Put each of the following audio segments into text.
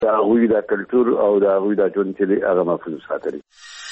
دا هغوی د کلچر او دا هغوی د ژوند چې هغه محفوظ ساتري.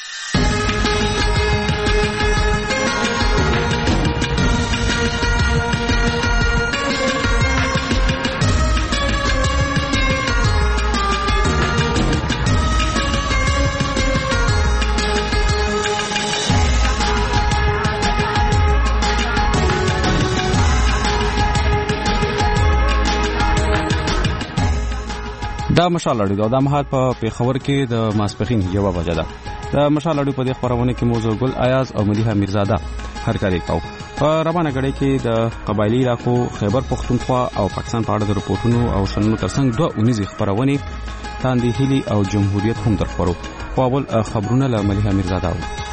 دا مشال اړیو د مهال په پیښور کې د ماسپخین یو بجه ده. د مشال اړیو په دې خبرونه کې موضوع ګل ایاز او مدیحه میرزاده هرکاري کاو. په روانه غړي کې د قبایلی علاقو خیبر پختونخوا او پاکستان په اړه د رپورټونو او شننو ترڅنګ 2 خبرونه تاندې هلي او جمهوریت هم درخورو. په اول خبرونه له مدیحه میرزاده.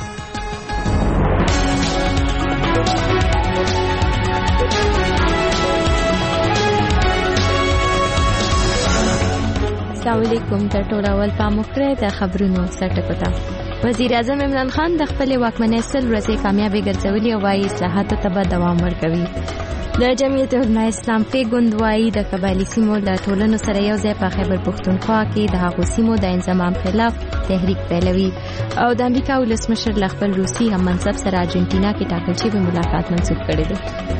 السلام علیکم. تر ټولو اول پاموکړه د خبرونو سرټکوتا. وزیر اعظم عمران خان د خپل واکمنۍ 100 ورځې کامیابی ګرځولې او وايي اصلاحاتو ته به دوام ورکوي. د جمعیت علماء اسلام په ګوندوایي د قبایلی سیمو د ټولنو سره یو ځای په خیبر پختونخوا کې د هغو سیمو د انضمام خلاف تحریک پیلوي او د امریکا ولسمشر ل خپل روسي هم منصب سره ارجنټینا کې ټاکل شوی ملاقات منسوخ کړی دی.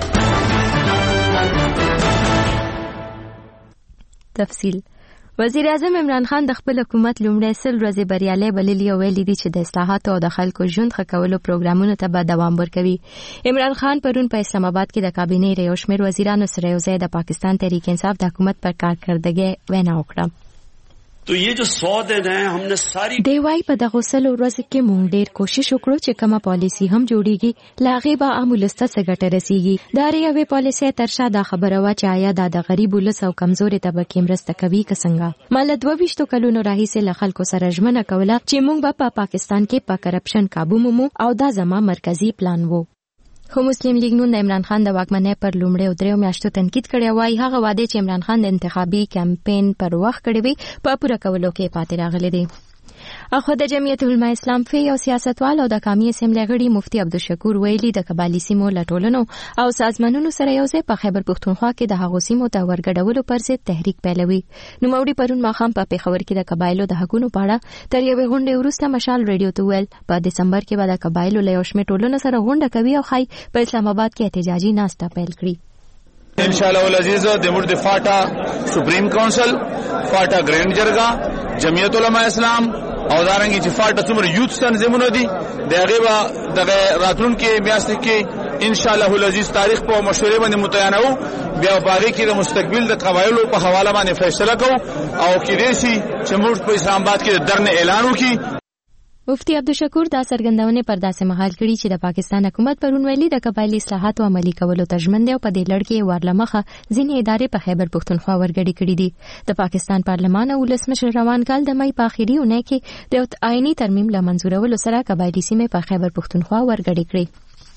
تفصیل. وزیر اعظم عمران خان د خپل حکومت لومړی 100 ورځې بریالي بللي او ویلي دي چې د اصلاحاتو او د خلکو ژوند ښه کولو پروګرامونو ته به دوام ورکوي. عمران خان پرون په اسلام آباد کې د کابینې ریو شمېر وزیرانو سره یو ځای د پاکستان تحریک انصاف د حکومت پر کارکردګۍ وینا وکړه. تو یہ جو 100 دن ہیں ہم نے ساری دی وايي په دغه 100 ورځې کې مونږ ډېر کوشش وکړو چې کومه پالیسی هم جوړیږي لاغه به عام ولست څخه ګټه رسیږي. دا ریوي پالیسی ترشا د خبره وا چې آیا د غریب ولس او کمزوري طبقه مرسته کوي که څنګه. مال 22 کلونو راهیسې له خلکو سره ژمنه کوله چې مونږ به په پاکستان کې په کرپشن قابو مومو او دا زما مرکزی پلان وو. خو مسلم لیگ نون د عمران خان د واکمنۍ پر لومړی او دریو میاشتو تنقید کړی وای هغه وعده چې عمران خان د انتخابي کمپاین پر وخت کړی وي په پوره کولو کې پاتې راغلی دی. اخو د جمعیت علماء اسلام فی او سیاستوال او د قومي اسمبلی غړي مفتی عبدالشکور ویلي د قبایلی سیمو لټولنو او سازمانونو سره یو ځای په خیبر پختونخوا کې د هغو سیمو ته ورګډولو پر ضد تحریک پیلوي. نو موري پرون ماخام په پیښور کې د قبایلو د حقونو په اړه تر یوې غونډې وروسته مشال ریډیو ته ویل په دسمبر کې به د قبایلو له یو شمېر ټولنو سره غونډه کوي او خای په اسلام آباد کې احتجاجي ناسته پیل کړي. ان شاء الله العزیز د مرد فاټا سپریم کونسل فاټا ګرینډ جرګه جمعیت علماء اسلام او دارنګي چې فاټا څومره یوث تنظیمونه دي دغه به د راتلونکو میاشتې کې ان شاء الله العزیز تاریخ په مشورې باندې متعینو بیا باغی کې د مستقبل د قبایلو په حواله باندې فیصله کوو او کې دیسي چې موږ په اسلام آباد کې درنه اعلان وکړي. مفتی عبدالشکور دا څرګندونه پر داسې مهال کړي چې د پاکستان حکومت پرون ویلي د قبایلی اصلاحاتو عملي کولو ته ژمن دی او په دې لړ کې ورلمخه ځینې ادارې په خیبر پختونخوا ورګډې کړې دي. د پاکستان پارلمان او ولسمشر روان کال د مې په اخیری اونۍ کې د آئینی ترمیم له منظورولو سره قبایلی سیمې په خیبر پختونخوا ورګډې کړې.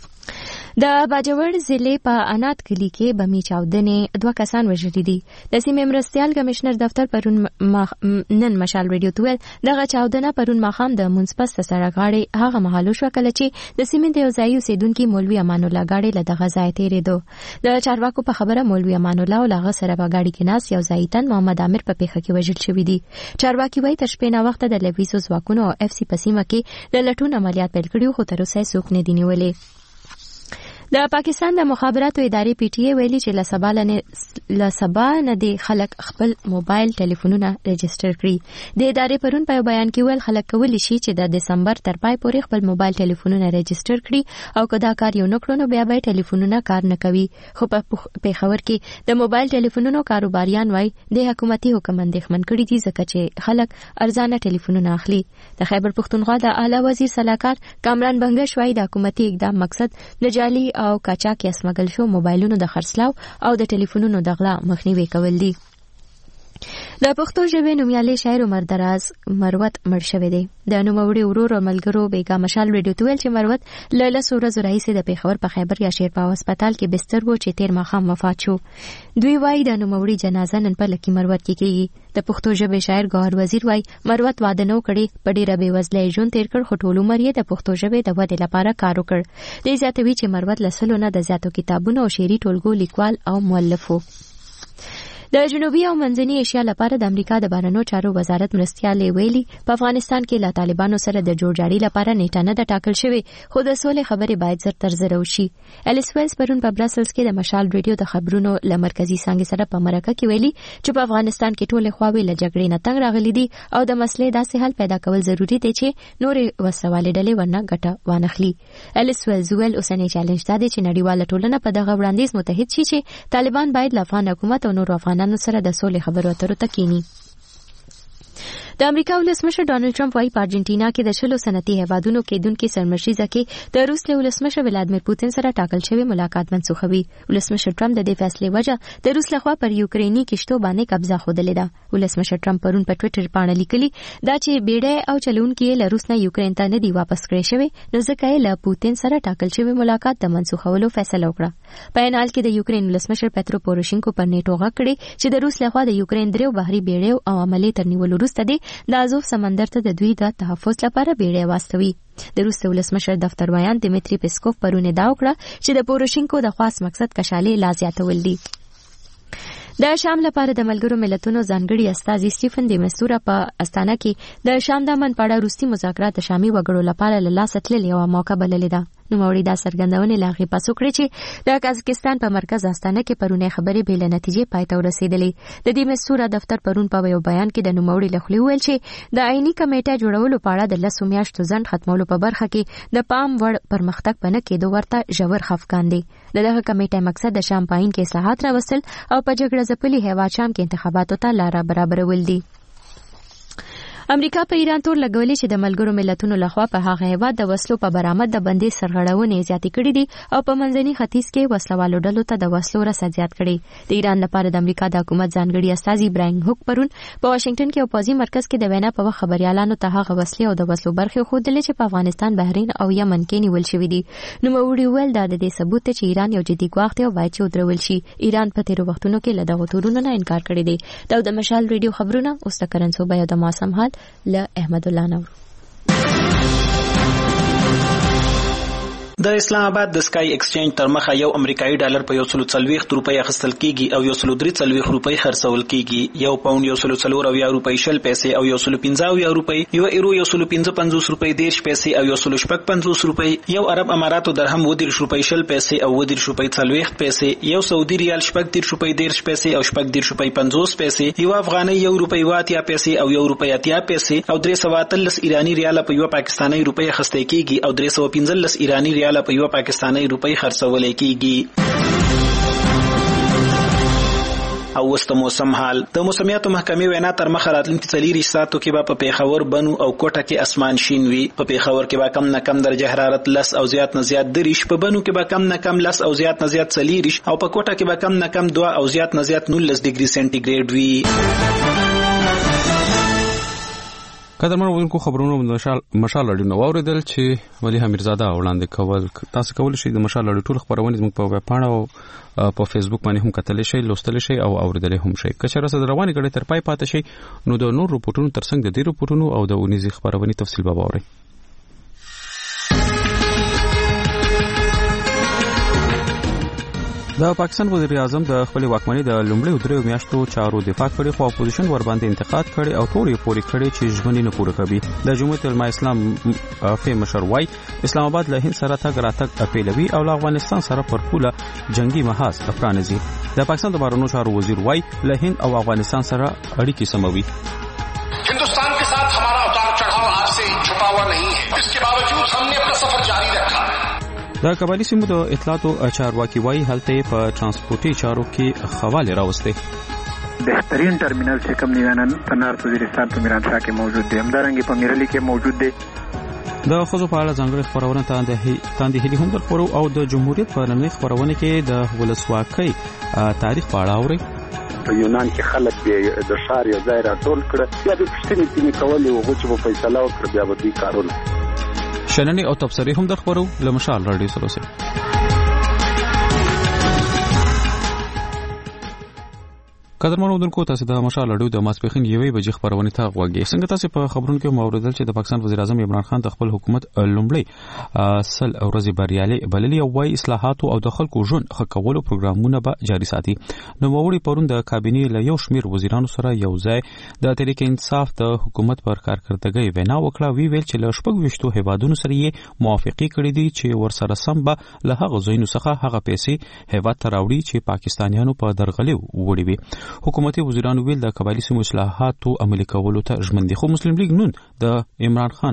د باجوړ ضلع په انات کلی کې بمی چاودنې 2 کسان وژل دي. د سیمې مرستيال کمشنر دفتر پرون نن مشال ریډیو ته دغه چاودنه پرون ماخام د منسپس سره غاړي هغه محلو شو کله چې د سیمې د یوځایي اوسیدونکو مولوی امان الله غاړي له دغه ځای تیرېدو. د چارواکو په خبره مولوی امان الله او هغه سره په غاړي کې ناس یوځایي تن محمد عامر په پیښه کې وژل شوی دي. چارواکي وایي تر شپې نه وخت د لویسو ځواکونو او اف سی پسیمه کې د لټون عملیات پیل کړي خو تر اوسه څوک نه دی نیولې. د پاکستان د مخابراتو ادارې پی ټی ای ویلي چې له سبا نه د خلک خپل موبایل ټلیفونونه ريجستره کړي. د ادارې پرون په بیان کې ویل خلک کولی شي چې د دسمبر تر پای پورې خپل موبایل ټلیفونونه ريجستره کړي او کدا کار یو نکړو نو بیا به ټلیفونونه کار نه کوي. خو په پیښور کې د موبایل ټلیفونونو کاروباریان وای د حکومتي حکم اندېښمن کړي دي ځکه چې خلک ارزانه ټلیفونونه اخلي. د خیبر پختونخوا د اعلی وزیر صلاحکار کامران بنگش وای د حکومتي اقدام مقصد د جعلي او کاچاک یا سمګل شو موبایلونو د خرڅلاو او د ټلیفونونو د غلا مخنیوي کول دي. د پښتو ژبې نومیالي شاعر عمر دراز مروت مړ شوی دی. د نوموړي ورور او ملګرو بیګا مشال ریډیو ته ویل چې مروت له 10 ورځې راهیسې د پیښور په خیبر یا شیرپا هسپتال کې بستر وو چې 13 ماښام وفات شو. دوی وایي د نوموړي جنازه نن په لکی مروت کې کیږي. د پښتو ژبې شاعر ګوهر وزیر وایي مروت واده نو کړي په ډیره بې وزله ژوند تیر کړ خو ټول عمر یې د پښتو ژبې د ودې لپاره کار وکړ. دې زیاتوي چې مروت لسلونه د زیاتو کتابونو او شعري ټولګو لیکوال او مؤلف وو. د جنوبي او منځني ایشیا لپاره د امریکا د بهرنیو چارو وزارت مرستیال ویلي په افغانستان کې له طالبانو سره د جوړجاړي لپاره نیټه نه ټاکل شوې، خو د سولې خبرې باید زر تر زر وشي. الیس ویلز پرون په براسلز کې د مشال ریډیو د خبرونو له مرکزی څنګه سره په مرکه کې ویلي چې په افغانستان کې ټولې خواوې له جګړې نه تنګ راغلي دي او د مسلې داسې حل پیدا کول ضروری دی چې نورې وسوالې ډلې ورنه ګټه وانخلي. الیس ویلز ویل اوسنی چیلنج دا دی چې نړیواله ټولنه په دغه وړاندیز متحد شي چې طالبان باید له افغان حکومت او نور افغانانو سره د سولې خبرو اترو ته کینی. د امریکا ولسمشر ډانلډ ټرمپ وايي په ارجنټینا کې د 10 سنتي هیوادونو کېدونکو سرمشریزه کې د روس له ولسمشر ولادیمیر پوتین سره ټاکل شوی ملاقات منسوخوي. ولسمشر ټرمپ د دې فیصلې وجه د روس لخوا پر یوکرینی کشتو باندې قبضه خوده لیده. ولسمشر ټرمپ پرون په ټوئیټر باندې لیکلي دا چې بیړې او چلونکي له روس نه یوکرین ته نه دی واپس کړی شوی، نو ځکه یې له پوتین سره ټاکل شوی ملاقات د منسوخولو فیصله وکړه. په عین حال کې د یوکرین ولسمشر پیترو پوروشینکو پر نیټو غږ کړی چې د روس لخوا د یوکرین دریو بحري بیړې او عملی ترنیول وروسته د ازوف سمندر ته د دوی د تحفظ لپاره بیړې واستوي. د روس ولسمشر دفتر ویان دمیتری پیسکوف پرونه دا وکړه چې د پوروشینکو د خاص مقصد کشالي لا زیاتول دي. د شام لپاره د ملګرو ملتونو ځانګړي استازي سټیفن دی مستوره په استانه کې د شام د امن په اړه روسي مذاکرات شامي وګړو لپاره له لاسه تللې یوه موقع بللې ده. نوموړي دا څرګندونه لا غي پاسو کړې چې د قزاقستان په مرکز استانه کې پرونه خبرې به له نتیجې پای ته ورسېدلې. د دې مستوره دفتر پرون په یو بیان کې د نوموړي لخوا ویل چې د عیني کمیټه جوړولو په اړه د 10 میاشتو ځنډ ختمولو په برخه کې د پام وړ پرمختګ پنه کېدو ورته ژور خفقان دي. دغه کمیټې مقصد د شام پاین کې اصلاحات راوستل او په جګړه ځپلي هیواد شام کې انتخاباتو ته لار برابرول دي. امریکا په ایران تور لګولې چې د ملګرو ملتونو لخوا په هغه هیواد د وسلو په برآمد د بندي سرغړونې زیاتې کړې دي او په منځني ختیځ کې وسلوالو ډلو ته د وسلو رسد زیات کړي. د ایران لپاره د امریکا د حکومت ځانګړي استازي براین هوک پرون په واشنگټن کې او پوزي مرکز کې د وینا په وخت خبريالانو ته هغه وسلې او د وسلو برخې خودلې چې په افغانستان، بحرین او یمن کې نیول شوې دي. نو موړي ویل دا د دې ثبوت چې ایران یو جدي ګواښ دی او باید چې ودرول شي. ایران په تیرو وختونو کې له دغه تورونو نه انکار کړی دی. دا د مشال ریډیو خبرونه اوس د کرنسو بیا د موسم حال له احمد الله نور. د اسلام آباد د سکای ایکسچینج تر مخه یو امریکایي ډالر په 140 روپۍ اخیستل کیږي او 143 روپۍ خرڅول کیږي. یو پاوند 140 روپۍ 10 پیسې او 115 روپۍ، یو ایرو 155 روپۍ 10 پیسې او 155 روپۍ، یو عرب اماراتو درهم 10 روپۍ 10 پیسې او 10 روپۍ 40 پیسې، یو سعودي ریال 10 روپۍ 10 پیسې او 10 روپۍ 50 پیسې، یو افغاني 1 روپۍ 80 پیسې او 1 روپۍ 80 پیسې او 313 ایرانی ریال په یو پاکستاني روپۍ اخیستل کیږي او 315 ایرانی ریال په یو پاکستاني روپۍ خرڅول کیږي. او وست موسم حال د موسمیاتو محکمې وینا تر مخه راتلونکي 4 ساعتو کې به په پیښور، بنو او کوټه کې اسمان شین وي. په پیښور کې به کم نه کم درجه حرارت 10 او زیات نه زیات 3، په بنو کې به کم نه کم 10 او زیات نه زیات 4 او په کوټه کې به کم نه کم 2 او زیات نه زیات 19 ډیګري سنټیګریډ وي. قدرمن وګورئ خبرونه مشال اړینو اوریدل چې مليحه میرزاده وړاندې کول. تاسو کولای شئ د مشال اړ ټول خبرونه زموږ په ویب پاڼه او په فیسبوک باندې هم کتلی شئ، لوستلی شئ او اوریدلی هم شئ. که چېرې ستاسو روانې غړي تر پای پاتې شئ نو د نور رپورټونو ترڅنګ د دې رپورټونو او د اونیزې خبرونې تفصیل به واورئ. د پاکستان وزیر اعظم د خپل واکمنۍ د لومړیو 3 میاشتو چارو دفاع کړي، خو اپوزیشن ور باندې انتقاد کړي او ټول یې پوری کړي چې ژمنې نه پوره کوي. د جمهوریت العلماء اسلام فی مشر وايي اسلام آباد له هند سره تګ راتګ اپیلوي او له افغانستان سره پر پوله جنگي محاذ پرانیزي. د پاکستان د بهرنیو چارو وزیر وايي له هند او افغانستان سره اړیکې سموي. हिंदुस्तान के साथ हमारा उतार चढ़ाव आज से छुपा हुआ नहीं है, इसके बावजूद हमने अपना सफर जारी रखा. د قبایلی سیمو د اطلاعاتو چارواکي وايي هلته په ترانسپورتي چارو کې خواله راوسته. بهترین ټرمینل چې کوم نیوانن په نارت وزیرستان په میرانشاه کې موجود دی، همدارنګه په میرلی کې موجود دی. د خصوص په اړه ځانګړي خبرونه تاندې هلي هم درخورو او د جمهوریت په نړۍ خبرونه کې د ولسواکۍ تاریخ په اړه اوري. په یونان کې خلک د شار یو ځای راټول کړ، بیا د پښتنې کولې او چې په فیصله وکړ بیا به دوی کارونه شننې او تبصرې هم درخورو له مشال راډیو سره سره. قدرمنو دونکو تاسو د مشال اډو د ماسپخین یوې بجې خبرونه ته غوږی څنګه تاسو په خبرونو کې موردل چې د پاکستان وزیر اعظم عمران خان د خپل حکومت لومړی سل ورځې بریالي بللي او وايي اصلاحات او د خلکو ژوند ښه کولو پروګرامونه به جاري ساتي. نو موړي پرون د کابینې له یو شمیر وزیرانو سره یو ځای د تحریک انصاف د حکومت پر کارکړتګۍ وینا وکړه. ویل چې له شپږ وشتو هیوادونو سره یې موافقه کړې دي چې ورسره سم به له هغه ځایونو څخه هغه پیسې هیواد ته راوړي چې پاکستانیانو په درغلي وړي وي. حکومتي وزیرانو ویل د قبایلی سیمو اصلاحاتو عملي کولو ته ژمن دي. خو مسلم لیگ نون د عمران خان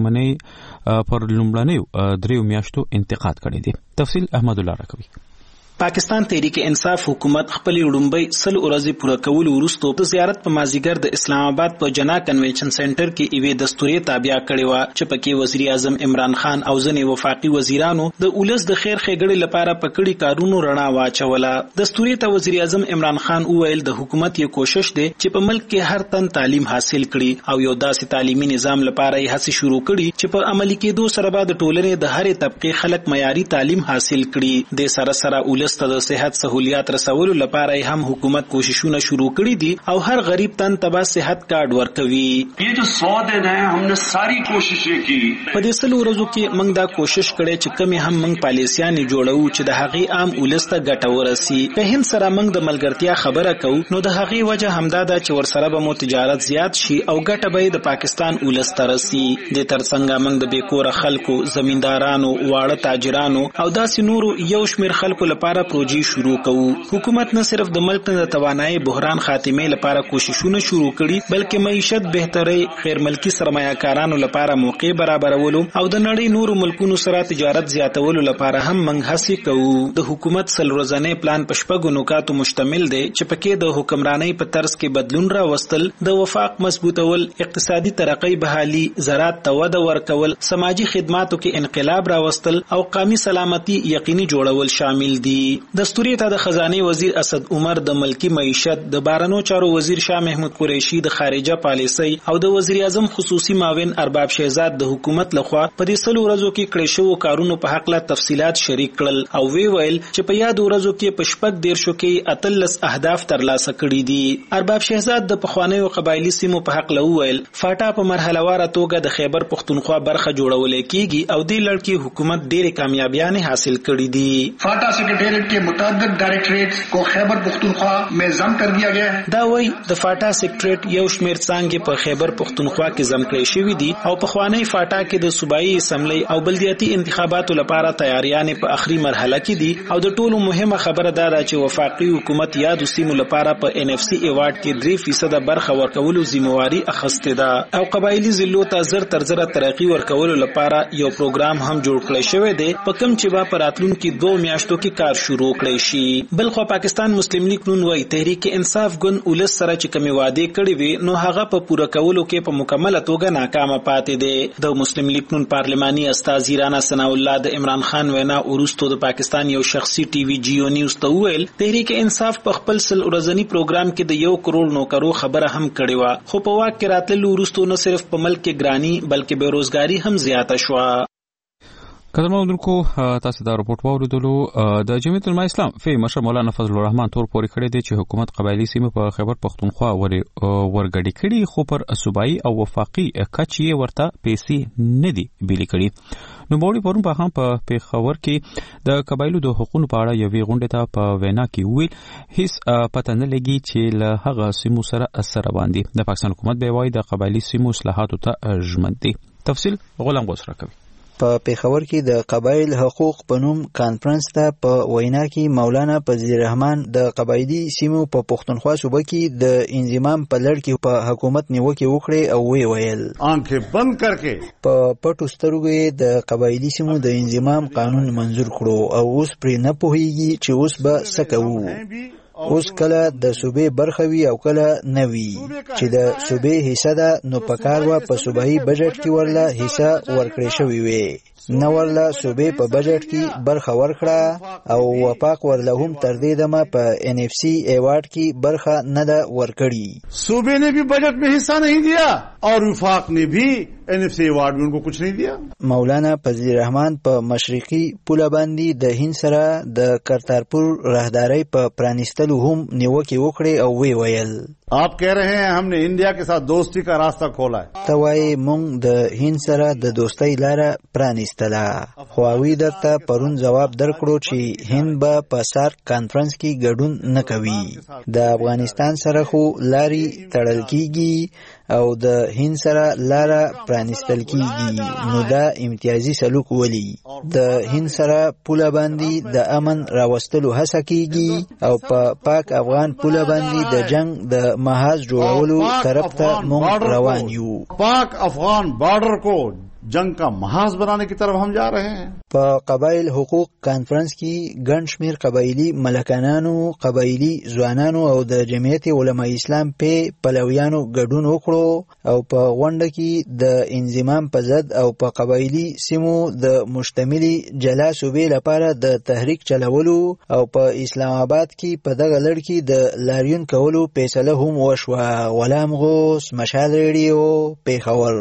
واکمنۍ پر لومړنیو 3 میاشتو انتقاد کړی دی. تفصیل احمد الله راکوي. پاکستان تحریک انصاف حکومت خپل وړومبۍ سل ورځې پوره کول وروسته د زیارت په مازیګر د اسلام آباد په جنا کنونشن سنټر کې ایوه دستوري تابع کړی و چې پکې وزیر اعظم عمران خان او ځنې وفاقي وزیرانو د اولس د خیر ښېګړې لپاره پکړی کارونو رڼا واچوله. دستوري ته وزیر اعظم عمران خان وویل د حکومت یو کوشش دی چې په ملک کې هر تن تعلیم حاصل کړي او یو داسې تعلیمي نظام لپاره یې هڅې شروع کړي چې په عملي کېدو سره به د ټولنې د هرې طبقه خلک معیاري تعلیم حاصل کړي. د سره ولست د صحت سہولیات رسولو لپاره هم حکومت کوششونه شروع کړي دي او هر غریب تن ته صحت کارت ورکوي. یہ جو 100 دن ہے ہم نے ساری کوششیں کی. په دې سلو ورځو کې موږ دا کوشش کړی چې کمی هم موږ پالیسیانې جوړو چې د هغې عام ولس ته ګټه ورسي. په هند سره موږ د ملګرتیا خبره کوو نو د هغې وجه همدا ده چې ورسره به مو تجارت زیات شي او ګټه به د پاکستان ولس ته رسي. د ترڅنګ موږ د بیکوره خلکو، زمیندارانو، واړه تاجرانو او داسې نورو یو شمیر خلکو لپاره پروژې شروع کوو. حکومت نه صرف د ملک د توانایي بحران خاتمه لپاره کوششونه شروع کړي بلکې معیشت بهتري، غیر ملکی سرمایه‌کارانو لپاره موقع برابرولو او د نړۍ نورو ملکونو سره تجارت زیاتولو لپاره هم موږ هڅې کوو. د حکومت سل ورځنی پلان په شپږو نکاتو مشتمل دی چې پکې د حکمرانۍ په طرز کې بدلون راوستل، د وفاق مضبوطول، اقتصادي ترقۍ بحالي، زراعت ته وده ورکول، سماجی خدماتو کې انقلاب راوستل او قومي سلامتي یقیني جوړول شامل دي. دستوري ته د خزانه وزیر اسد عمر، د ملکی معیشت، د بارنو چارو وزیر شاه محمود قریشي، د خارجه پالیسي او د وزیر اعظم خصوصي معاون ارباب شهزاد د حکومت لخوا په دې سلو ورځو کې کړي شوی کارونو په حق له تفصيلات شریک کړل او ویل چې په یاد ورځو کې په شپږ ډیر شو کې اتلس اهداف ترلاسه کړي دي. ارباب شهزاد د پخوانیو قبایلی سیمو په حق له ویل فاټا په مرحله واره توګه د خیبر پختونخوا برخه جوړول کېږي او د لړکی حکومت ډېر کامیابیانه حاصل کړي دي. فاټا سیکریټریټ کې متعدد ډایریکټریټس کو خیبر پختونخوا میں ضم کر دیا گیا ہے. دا وای د فاټا سیکریټریټ یو شمیر څنګه په خیبر پختونخوا کې ضم کړی شوی دي او په خوانی فاټا کې د صوبایي اسمبلی او بلدیاتي انتخاباتو لپاره تیاریانې په اخري مرحله کې دي او د ټولو مهمه خبره دا ده چې وفاقي حکومت یاد سیمو لپاره په NFC ایوارډ کې 3% برخه ورکولو ذمہواری اخیسته ده او قبایلی ضلعو ته زر تر زر ترقی ورکولو لپاره یو پروګرام هم جوړ کړی شوی دی په کوم چې با پراتلون کې 2 میاشتو کې کار شروع کړی شي. بلخو پاکستان مسلم لیگ نون وای تحریک انصاف ګوند ولس سره چې کومې وعده کړې وي نو هغه په پوره کولو کې په مکمل توګه ناکامه پاتې دی. د مسلم لیگ نون پارلماني استاد رانا ثنا الله د عمران خان وینا ورستو د پاکستان یو شخصي ټي وي جیو نیوز ته ویل تحریک انصاف په خپل سل ورځنی پروګرام کې د 1 کروڑ نوکرو خبره هم کړې و خو په واک کې راتللو ورستو نه صرف په ملک کې ګرانی بلکې بیروزګاری هم زیاته شوه. قدرمنو دونکو تاسو دا رپورټ واوریدلو. د جمعیت العلماء اسلام فی مشر مولانا فضل الرحمن تور پورې کړی دی چې حکومت قبایلی سیمه په خیبر پختونخوا ورګړي کړي خو پر صوبایي او وفاقي کچې ورته پیسې نه دي بیلې کړي. نو موړي پرون په هم په پیښور کې د قبایلو د حقوقو په اړه یوې غونډې ته په وینا کې ویل هیڅ پته نه لګي چې له هغه سیمو سره اثر باندې د پاکستان حکومت به وایي د قبایلی سیمو اصلاحاتو ته ژمن دي. تفصیل غلام غوسره کوي. په پیښور کې د قبایل حقوق په نوم کانفرنس ته په وینا کې مولانا فضل الرحمن د قبایلی سیمو په پښتونخوا صوبه کې د انضمام په لړ کې په حکومت نیوکه وکړي او ویل آنکھیں بند کرکه په پټو سترګو د قبایلی سیمو د انضمام قانون منظور کړو او اوس پرې نه پوهیږي چې اوس به څه کوو. اوس کله د صوبې برخه وي او کله نه وي چې د صوبې حصہ ده نو پکار و په صوبایي بجټ کې ورله حصہ ورکړې شوی وي. نورله صوبې په بجټ کې برخه ورکړه او وفاق ورله هم تر دې دمه په NFC ایوارډ کې برخه نه ده ورکړي. صوبے ने भी बजट में हिस्सा नहीं दिया और वफाक ने भी NFC ایوارड में उनको कुछ नहीं दिया. مولانا فضل الرحمن په مشرقي پوله باندې د هند سره د کرتارپور راهداري په پرانیستلو هم نیوکه وکړي او وی ویل आप कह रहे हैं हमने इंडिया के साथ दोस्ती का रास्ता खोला है. توای مونږ د هند سره د دوستۍ لاره پرانیستله. خواوی درته پرون جواب درکړو چې هند به په سارک کانفرنس کې ګډون نه کوي. د افغانستان سره خو لاري تړل کیږي او د هند سره لاره پرانیستل کیږي، نو دا امتیازي سلوک ولي. د هند سره پوله باندې د امن راوستلو هڅه کیږي او په پاک افغان پوله باندې د جنگ د محاذ جوړولو طرف ته مونږ روان یو. پاک افغان بارډر کو जंग का महाज बनाने की तरफ हम जा रहे हैं. په قبایل حقوق کانفرنس کې ګڼ شمېر قبایلي ملکانانو، قبایلي ځوانانو او د جمعیت علماء اسلام په پلویانو ګډون وکړو او په غونډه کې د انضمام په ضد او په قبایلي سیمو د مشتملي جلا صوبې لپاره د تحریک چلولو او په اسلام آباد کې په دغه لړ کې د لاریون کولو فیصله هم وشوه. غلام غوث، مشال ریډیو، پیښور.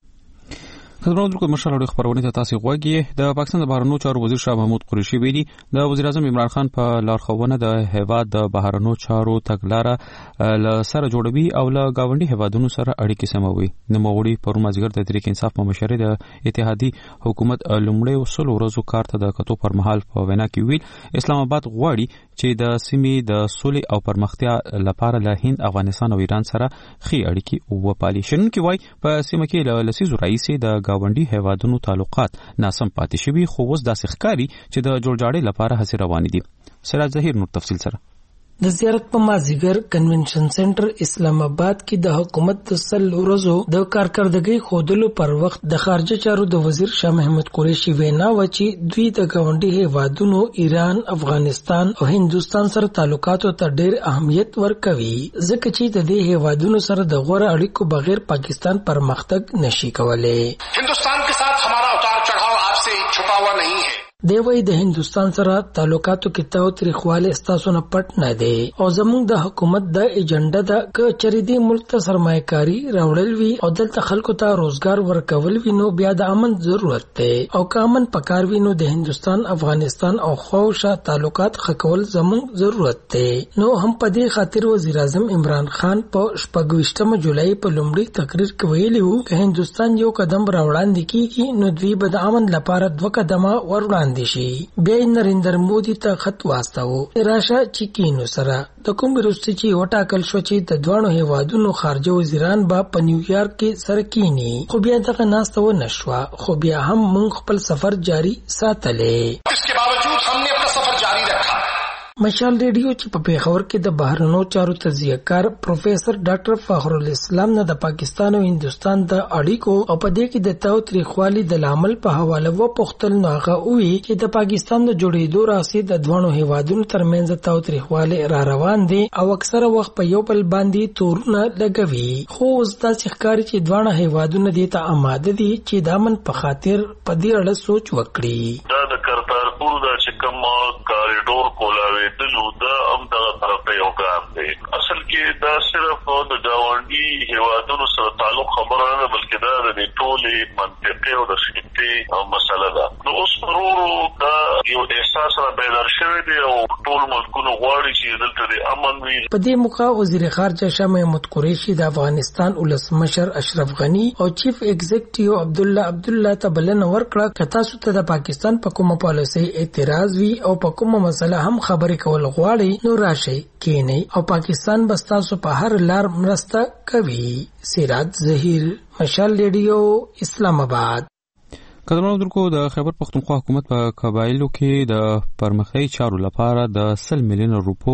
خبرونه درکو مشال اړو خبرونه ته تاسو غوږی. د پاکستان د بهرنیو چارو وزیر شاه محمود قریشي ویلي د وزیر اعظم عمران خان په لارښوونه د هیواد د بهرنیو چارو تګلاره له سره جوړوي او له گاونډي هیوادونو سره اړیکې سموي. نوموړي پرون مازیګر د تحریک انصاف په مشرۍ د اتحادیې حکومت لومړی وسلو ورځو کار ته د کتو پر مهال په وینا کې ویل اسلام آباد غواړي چې د سیمې د سولې او پرمختیا لپاره له هند، افغانستان او ایران سره ښې اړیکې وپالي. شنونکي وایي په سیمه کې له لسیزو راهیسې د گاونډي هیوادونو تعلقات ناسم پاتې شوي، خو اوس داسې ښکاري چې د جوړجاړي لپاره هڅې روانې دي. سراج ظهیر نور تفصیل سره. د زیارت په مازیګر کنونشن سنټر اسلام آباد کې د حکومت د سل ورځو د کارکردګۍ خودلو پر وخت د خارجه چارو د وزیر شاه محمود قریشي وینا و چې دوی د گاونډي هیوادونو ایران، افغانستان او هندوستان سره تعلقاتو ته ډېر اهمیت ورکوي، ځکه چې د دې هیوادونو سره د غوړه اړیکو بغیر پاکستان پرمختګ نشي کولای. हिंदुस्तान के साथ हमारा उतार चढ़ाव आपसे छुपा हुआ नहीं है. دی وای د هندوستان سره تعلقاتو کې تاو تاریخواله استاسو نه پټ نه دی او زموږ د حکومت د ایجنډا د کچریدي ملک ته سرمایه‌کاري راوړل وی او دلته خلکو ته روزګار ورکول وی، نو بیا د امن ضرورت دی او کامن پکار وی، نو د هندوستان، افغانستان او خوشا تعلقات خکول زموږ ضرورت دی. نو هم په دې خاطر وزیر اعظم عمران خان په 28 جولای په لومړي تقریر کې ویلي وو چې هندوستان یو قدم راوړاندې کیږي نو دوی به د امن لپاره 2 قدمه وړاندې شي. بیا نریندر مودي ته خط واستاو راشه چې کینو سره د کوم وروستي چې وټاکل شو چې د دوانو هیوادونو خارجه وزیران به په نیویارک کې سره کینی، خو بیا دغه ناستو نشوا، خو بیا هم موږ خپل سفر جاری ساتلې. इसके बावजूद हमने अपना सफर जारी रखा. مشال ریډیو چې په پیښور کې د بهرنیو چارو تجزیه‌کار پروفیسر ډاکټر فخر الاسلام نه د پاکستان او هندوستان د اړیکو او په دې کې د تاو تاریخوالي د عمل په حواله و پختل نو هغه وی چې د پاکستان د جوړېدو راځي د دوانو هیوادونو ترمنځ تاو تاریخوالي را روان دي او اکثره وخت په یو بل باندې تورونه لګوي، خو اوس دا ښکاري چې دوانو هیوادونو دې ته آماده دي چې د امن په خاطر په دې اړه سوچ وکړي. دا د کرتارپور د چکم کاریډور کولاوي دلو دا هم دغه طرف ته یو ګام دی. اصل کې دا صرف د گاونډي هیوادونو سره تعلق خبره نه، بلکې دا د ټولې منطقې او د سیمې مسله ده. نو اوس ورو دا یو احساس را بیدار شوی دی او ټول ملکونه غواړي چې دلته د امن وي. په دې موقع وزیر خارجه شاه محمود قریشي د افغانستان ولسمشر اشرف غنی او چیف ایگزیکټیو عبدالله ته بلنه ورکړه چې تاسو ته د پاکستان په کومه پالیسي اعتراض وی او په کومه مسله هم خبرې کول غواړي نو راشي کینی او پاکستان بس تاسو په هر لار مرسته کوي. سراج ظهیر، مشال ریډیو، اسلام آباد. کډوالو درکو د خیبر پختونخوا حکومت په قبایلو کې د پرمختیايي چارو لپاره د 100 میلیون روپو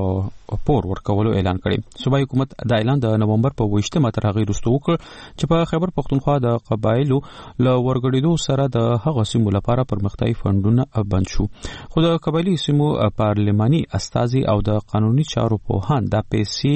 پور ورکولو اعلان کړی. صوبایي حکومت دا اعلان د نومبر په 28مه تر هغه وروسته وکړ چې په خیبر پختونخوا د قبایلو له ورګړېدو سره د هغه سیمو لپاره پرمختیايي فندونه بند شو. خو د قبایلي سیمو پارلماني استازي او د قانوني چارو پوهان د پیسې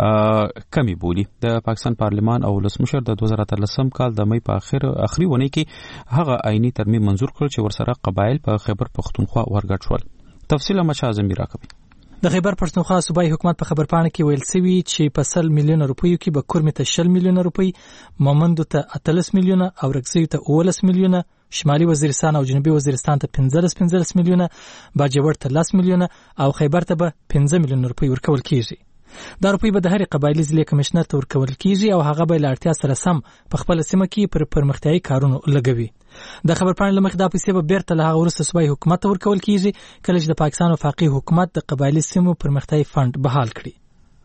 کمی بولی. د پاکستان پارلمان او ولسمشر د 2013 کال د مې په اخري ونې کې هغه آئینی ترمیم منزور کړ چې ورسره قبایل په خیبر پختونخوا ورګډ شول. تفصیل مچا اعظمي راکوي. د خیبر پښتونخوا صوبایي حکومت په خبرپاڼه کې ویل سوي چې په 100 میلیونه روپیو کې به کورمې ته 10 میلیونه روپۍ، مومندو ته 18 میلیونه او رګزیو ته 18 میلیونه، شمالي وزیرستان او جنوبي وزیرستان ته 15 میلیونه، باجوړ ته 10 میلیونه او خیبر ته به 15 میلیونه روپۍ ورکول کیږي. دا روپۍ به د هرې قبایلي ضلع کمشنر ته ورکول کیږي او هغه به له اړتیا سره سم په خپل سیمه کې پر پرمختیايي کارونو لګوي. د خبرپاڼې له مخې دا پیسې به بیرته له هغه وروسته صوبایي حکومت ته ورکول کیږي کله چې د پاکستان وفاقي حکومت د قبایلي سیمو پرمختیايي فند بحال کړي.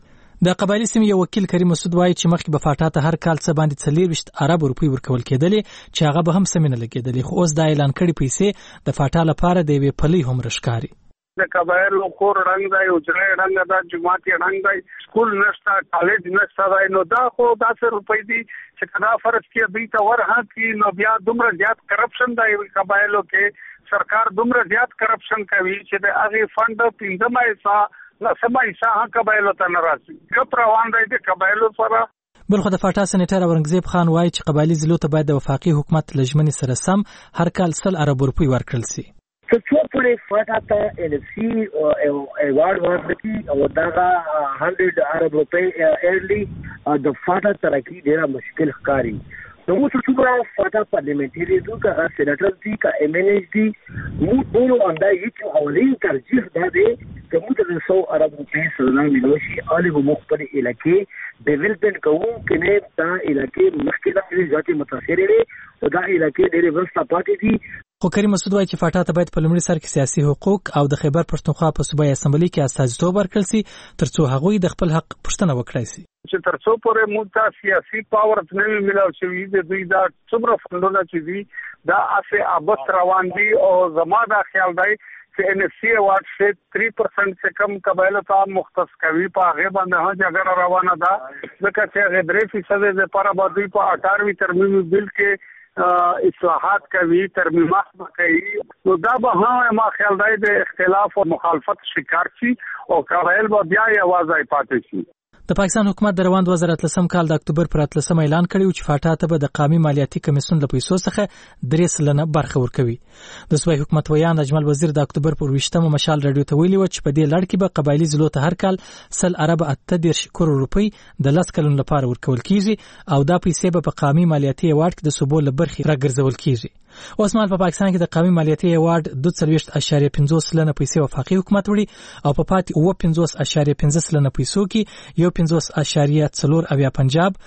د قبایلي سیمې یو وکیل کریم مسعود وایي چې مخکې به فاټا ته هر کال څه باندې 24 ارب روپۍ ورکول کېدلې چې هغه به هم سمینه لګېدلې، خو اوس دا اعلان کړي پیسې د فاټا لپاره د یوې پلۍ هم رښکاري. د قبایلو کور رنګ دی، اجرې رنګ دی، جماعت رنګ دی، سکول نشته، کالج نشته دی، نو دا خو داسې روپۍ دي چې کدا فرض کې دوی ته ورها کې نو بیا دومره زیات کرپشن دی قبایلو کې، سرکار دومره زیات کرپشن کوي چې د هغه فند 15 حصہ لسمه حصہ قبایلو ته نه راځي. کپ روان دی د قبایلو سره. بلخو د فاټا سېنیټر اورنګزیب خان وایي چې قبایلي ضلعو ته باید د وفاقي حکومت لجمنې سره سم هر کال 100 ارب روپۍ ورکړل شي. څو پورې فاټا ته NFC ایوارډ ورکړي او دا 100 ارب روپۍ ایرلی د فاټا ترقی ډیره مشکل ښکاري. نو موږ څومره فاټا پارلیمنټری دو کا سېنیټر دي کا MNH دي موږ ټول انده یو اولین ترجیح دا دی چې موږ د 100 ارب روپۍ سره ملوشي اله مختلف علاقې ډیولپمنٹ کوو کنه دا علاقې مشکلات ذاتي متاثر دي او دا علاقې ډېر ورسته پاتې دي. خو کریم مسعود وایي چې فاټا ته باید په لومړي سر کې سیاسي حقوق او د خیبر پښتونخوا په صوبایي اسمبلی کې استازیتوب ورکړل شي ترڅو هغوی د خپل حق پوښتنه وکړي شي. چې ترڅو پورې موږ ته سیاسي پاور نه ملاو شي د دوی دا څومره فندونه چې دي دا اسه ابس روان دي او زما دا خیال دی چې NFC ایوارډ سے 3% سے کم قبایل ته مختص کوي په هغه باندې ها جګړه روانه ده ځکه چې 3% د پر باندې په 18وی ترمیم بل کې اصلاحات کوي، ترمیمات کوي، نو دا به هم ما خیال دی د اختلاف او مخالفت شکار شي او قبایل به بیا یوازې پاتې شي. د پاکستان حکومت د روان 2013 کال د اکتوبر پر 13 اعلان کړی چې فاټا ته به د قومي مالیاتي کمیسیون له پیسو څخه 3% برخه ورکوي. د صوبایي حکومت ویان اجمل وزیر د اکتوبر پر 20 مشال رادیو ته ویلي و چې په دې لړ کې به قبایلي ضلعو ته هر کال 100 ارب 18 کروڑ روپۍ د 10 کلونو لپاره ورکول کیږي او دا پیسې به په قومي مالیاتي ایوارډ کې د صوبو له برخې راګرځول کیږي. اوس مهال په پاکستان کې د قومي مالیاتي ایوارډ 2.50% پیسې وفاقي حکومت وړي او په پاتې 50.5% پیسو کې یو 50.4 پنجاب،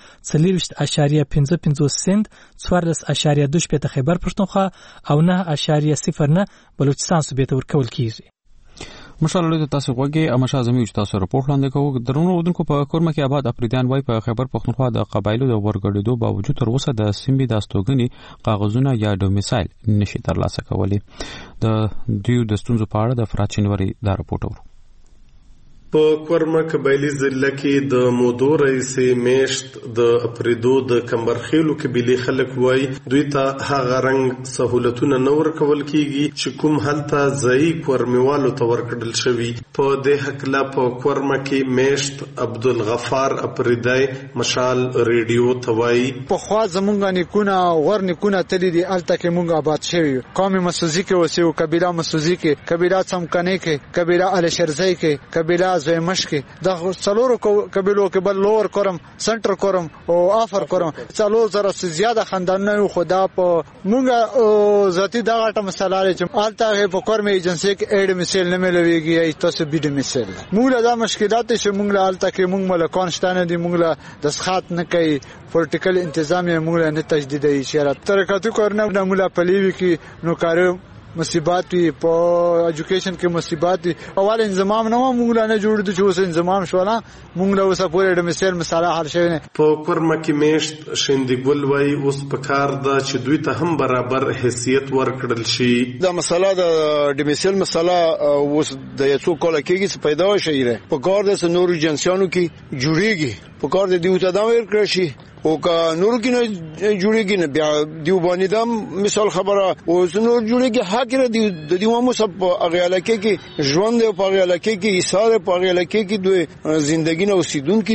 40.55 سند، 14.2 خیبر پښتونخوا او 9.09 بلوچستان صوبې ته ورکول کیږي. مشالله تاسو غوږی امشا زمي چې تاسو راپور وړاندې کوو. درنو ودونکو په کورمه کې آباد افریدیان وای په خیبر پښتونخوا د قبایلو د ورګړېدو باوجود تر اوسه د سیمې د استوګنې کاغذونه یا ډومیسایل نشي ترلاسه کولی. د دوی د ستونزو په اړه د فرات چنوري دا راپور ورو. په کورمه قبایلی ضلع کې د مودو رئیس میشت د اپریدو د کمبرخیلو قبیلې خلک وای دوی ته هغه رنګ سہولتونه نه ورکول کیږي چې کوم هلته ځای کورمیوالو ته ورکړل شوی. په دې حقله په کورمه کې میشت عبدالغفار اپریدای مشال ریډیو ته وای په خوا زمونږ نیکونه ور نیکونه تللی دي الته کې مونږ آباد شوی قوم مسوزی کې وسیو قبیله مسوزی کې قبیله څمکنه کې قبیله الشرزی کې قبیله زویمش کې د څلورو قبیلو کې بل لور کورم سنټر کورم او افر کورم څلور زره زیاده خاندانونه خدا په مونږه ذاتی دا غټه مسله لري چې الته په کورمه ایجنسی کې اډ مثال نه ملويږي تاسو بيد مثال مونږه دا مشکلات چې مونږه الته کې مونږ ملکان شتانه دي مونږه د سخات نه کوي پولیټیکل انتظامیه مونږه نه تجدیدي اشاره ترکاتو کورنه مونږه پلیوي کې نو کارو مصیبات په ایجوکیشن کې مصیبات اول انضمام نه مونږ نه جوړ دي چې اوس انضمام شولا مونږ له اوسه پورې د مثال مساله حل شوی نه. په کورمه کې میشت شندګل وای اوس په کار دا چې دوی ته هم برابر حیثیت ورکړل شي. دا مسله د مثال مسله اوس د یو کال کېږي پیدا شي په کار د نورو جنسیانو کې جوړیږي په کار د دیو ته دا ورکړي شي او کا نور کې نه جوړیږي نه بیا دیو باندې دا مثال خبره او نور جوړیږي حق د دیو مو سب هغه علاقه کې ژوند په هغه علاقه کې ایثار په هغه علاقه کې دوی ژوندګي نه اوسیدونکو دي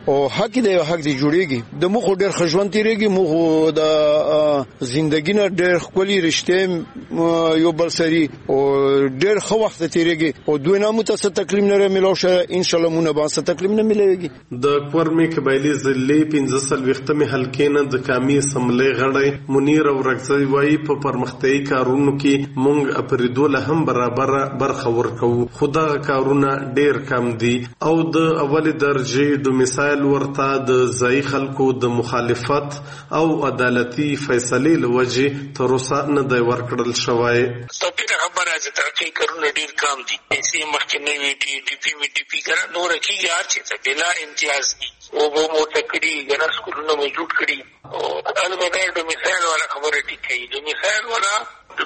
او حق دی جوړیږي د مخ ډېر خجوان تیریږي مخ د ژوندۍ نه ډېر خولي رشته یو بل سری او ډېر خو وخت تیریږي او دوی نه متاسف تکلیف نه ملوشه ان شاء الله مونږ به تکلیف نه ملويږي د کورمې قبایلی ضلع 15 وختمه حلقې نه د قومي اسمبلی غړی منیر او رغزی وایي په پرمختیايي کارونو کې مونږ اپریدول هم برابر برخه ورکو خدا کارونه ډېر کم دي او د اول درجه ډومیسایل ورته د ځای خلکو د مخالفت او عدالتي فیصله لوجه تر اوسه نه دی ورکړل شوی. طبيعي خبره ده ترقی کارونه ډیر کم دي. پیسې مخکې نه وي ټي پی کنه نور کیږي هر څه ته بلا امتیاز دي او مو تکړی غنا سکولونه موجود کړي او البته د مثال ولا خبره ټیکي د مثال ولا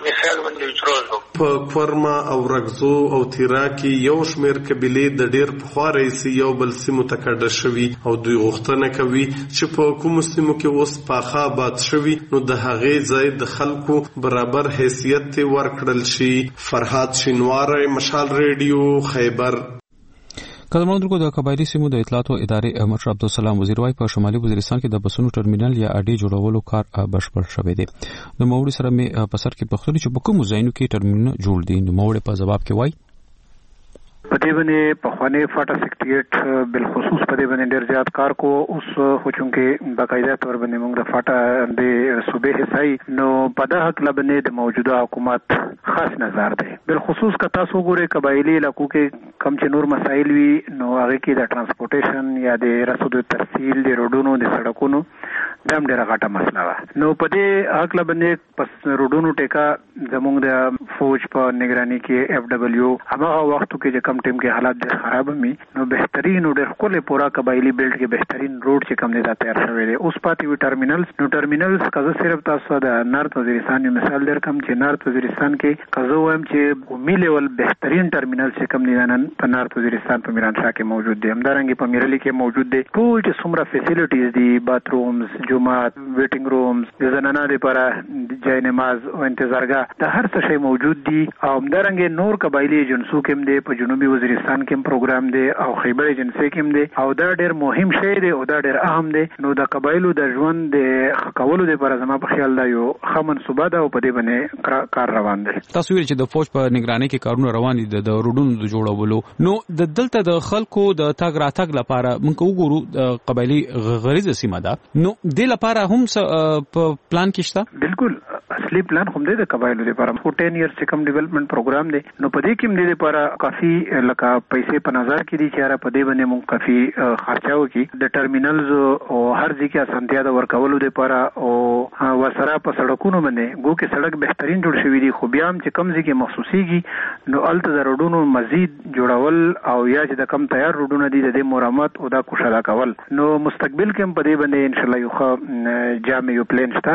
په کورما او رغزو او تیراکی یو شمیر قبیلې د ډیر پخواري سي یو بل سیمو تکړه شوي او دوی غوښتنه کوي چې په کوم سیمو کې اوس پاخه باد شوي نو د هغې ځای د خلکو برابر حیثیت ورکړل شي. فرحات شینواری، مشال ریډیو، خیبر. قدرمنو د قبایلی سیمو د اطلاعات او ادارې مشر عبدالسلام وزیر وايي په شمالي وزیرستان کې د بسونو ټرمینل یا اډې جوړولو کار بشپړ شوی دی. د موړي سره مې په سر کې پختلي چې په کوم ځایونو کې ټرمینل جوړ دي. نو موړي په جواب کې وايي په دې باندې په خوانې فاټا 68 بالخصوص په دې باندې ډېر زیات کار کو اوس خو چونکې باقاعده تور باندې موږ د فاټا د صوبې حصای نو په دغه حق باندې د موجوده حکومت خاص نظر دی. بالخصوص که تاسو ګورئ قبایلی علاقو کې کم چې نور مسایل وي نو هغه کې د ترانسپورټیشن یا د رسد ترسیل د روډونو د سړکونو دم ډېره غټه مسله وه. نو په دې حق باندې پس روډونو ټیکا زموږ د فوج په نگرانی کې اف ډبلیو هغه وختو کې چې کم ټیم کې حالات ډېر خراب مي نو بهترین او ډېر خپل پورا قبایلی بیلټ کې بهترین روډ چې کم نه دا تیار شوی دی. اوس پاتې وی ټرمینلز کزه صرف تاسو د نارت وزیرستان یو مثال در کم چې نارت وزیرستان کې کزه وایم چې می لیول بهترین ټرمینل چې کم نه نن په نارت وزیرستان په میرانشاه کې موجود دی. همدارنګه په میرلی کې موجود دی. ټول چې څومره فیسیلیټیز دي باترومز جمعات ویټینګ رومز د زنانه لپاره جای نماز او انتظارګاه د هر څه شی موجود دي. او همدارنګه نور قبایلی ایجنسو کې هم دی په جنوبي وزیرستان کې پروګرام دی او خیبر ایجنسی کې هم دی او دا ډېر مهم شی دی او دا ډېر اهم دی. نو د قبایلو د ژوند د خکولو لپاره زما په خیال دا یو ښه منصوبه ده او په دې باندې کار روان دی. تاسو ویل چې د فوج په نگرانی کې کارونه روان دي د روډونو د جوړولو نو د دلته د خلکو د تاګ راتګ لپاره موږ وګورو قبایلی غریزه سیمه ده نو د لپاره هم په پلان کې شته. بالکل اصلي پلان هم دی د قبایلو لپاره 10 ایئر سیکم ډیولپمنٹ پروګرام دی. نو په دې کې هم د لپاره کافي لکه پیسې په نظر کې دي چې را په دې باندې موږ کافي خرچه وکړي د ټرمینلز او هر ځای کې اسانتیا د ورکولو لپاره او وسره په سړکونو باندې ګو کې سړک بهترین جوړ شوی دی. خو بیا هم چې کم ځای کې مخصوصيږي نو الته د روډونو مزید جوړول او یا چې د کم تیار روډونه دي د مرامت او د کوشاله کول. نو مستقبل کې هم په دې باندې ان شاء الله یو جامع یو پلان شته.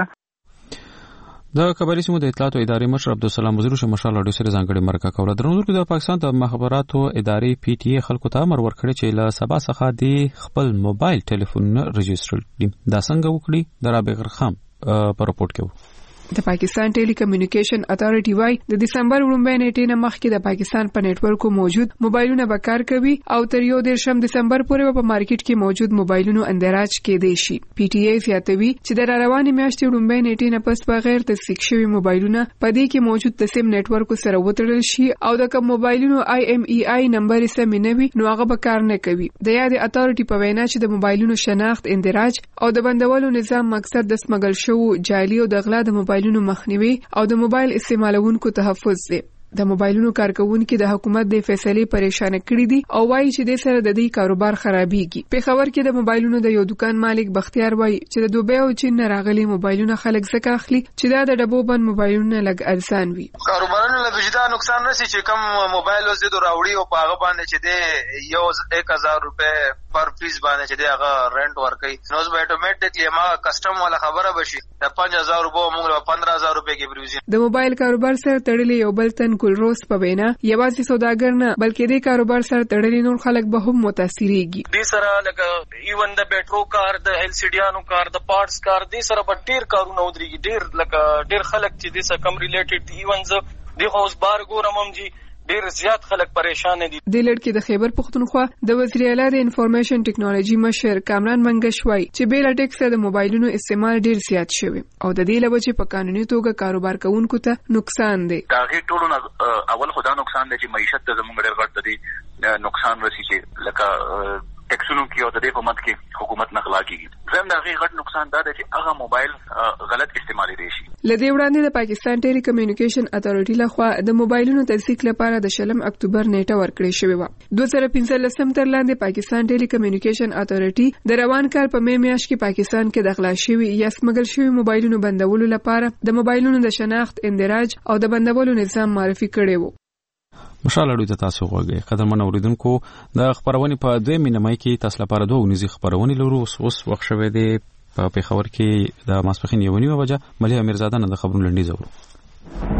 د قبایلی سیمو د اطلاعات ادارې مشر عبدالسلام وزیر شه مشال اډو سره ځانګړي مرکه کوله. درنو د پاکستان د مخابراتو ادارې پی ټی ای خلکو ته امر ورکړی چې له سبا څخه د خپل موبایل ټلیفون رجستر کړي. دا څنګه وکړي د رابغر خام په رپورت کې د پاکستان ټیلی کمیونیکیشن اتارټي وايي د دسمبر وړاندې نیټې نه مخکې د پاکستان په نتورکو موجود موبایلونه به کار کوي او تر 1 دسمبر پورې په مارکیټ کې موجود موبایلونو اندراج کېدای شي. پی ټی ای زیاتوي چې د روانې میاشتې وړاندې نیټې نه پس بغیر تصدیق شوی موبایلونه په دې کې موجود د سیم نتورکو سره وتړل شي او د کوم موبایلونو آی ایم ای آی نمبر یې سم نه وي نو هغه به کار نه کوي. د یاد اتارټي په وینا چې د موبایلونو شناخت اندراج او د بندولو نظام مقصد د سمګل شو جعلي او د غلا د موبایلونو مخنیوي او د موبایل استعمالونکو تحفظ دی. د موبایلونو کارکونکو د حکومت د فیصلې پریشان کړي دي او وايي چې د سره د دې کاروبار خرابېږي. په خبر کې د موبایلونو د یو دکان مالک بختیار وايي چې د دوبه او چین راغلي موبایلونه خلک زکه اخلي چې دا د ډبو بند موبایلونه لګ ارزان وي. کاروبارونو له وجدا نقصان رسي چې کم موبایل زیات راوړي او په هغه باندې چې د 1000 روپے پر پیس باندې چې هغه رنٹ ورکړي نو زه اتوماتیکلی ما کسٹم والا خبره بشي د 5000 روپے موږ 15000 روپے کې پریوزي. د موبایل کاروبار سره تړلې یو بل تن ګلروز په وینا یوازې سوداګر نه بلکې د کاروبار سره تړلې نور خلک به هم متاثرېږي. د سره لکه ایون د بیټرو کار د هیل سی ډیانو کار د پارټس کار د سره په ډیر کارونه ودرېږي. ډیر خلک چې د سره کم ریلیټډ ایون ز د هاوس بار ګورم هم جی ډیر زیات خلک پریشان دي. د لړکی د خیبر پختونخوا د وزیر اعلی د انفارمیشن ټیکنالوژي مشر کامران منګش وایي چې بیل ټیکس د موبایلونو استعمال ډیر زیات شوی او د دې لپاره چې په قانوني توګه کاروبار کوونکو ته نقصان دی. دا غي ټولو اول خدای نقصان دی چې معیشت د زموږ ډیر غټ دی نقصان رسي چې لکه ټیکسونو کې او د دې په مت کې حکومت نه غلا کیږي. زم دا غي غټ نقصان دا دی چې هغه موبایل غلط استعمالي دي شي. لدې وړاندې د پاکستان ټیلی کمیونیکیشن اتارټي لخوا د موبایلونو تصدیق لپاره د 20 اکتوبر نیټه ورکړې شوې و. 2015 تر لاندې پاکستان ټیلی کمیونیکیشن اتارټي د روان کال په می میاشت کې پاکستان کې د غلا شوی یا سمګل شوی موبایلونو بندولو لپاره د موبایلونو د شناخت اندراج او د بندولو نظام معرفي کړی و. مشاله ډوډۍ تاسو غوږی قدرمن اوریدونکو د خبرونې په 2 نیمه کې تاسو لپاره دوه ونیزي خبرونه لرو. اوس وخت شوه دی په پیښور کې د ماسپخین 1 بجه مليحه میرزاده نه د خبرونو لنډیز اورو.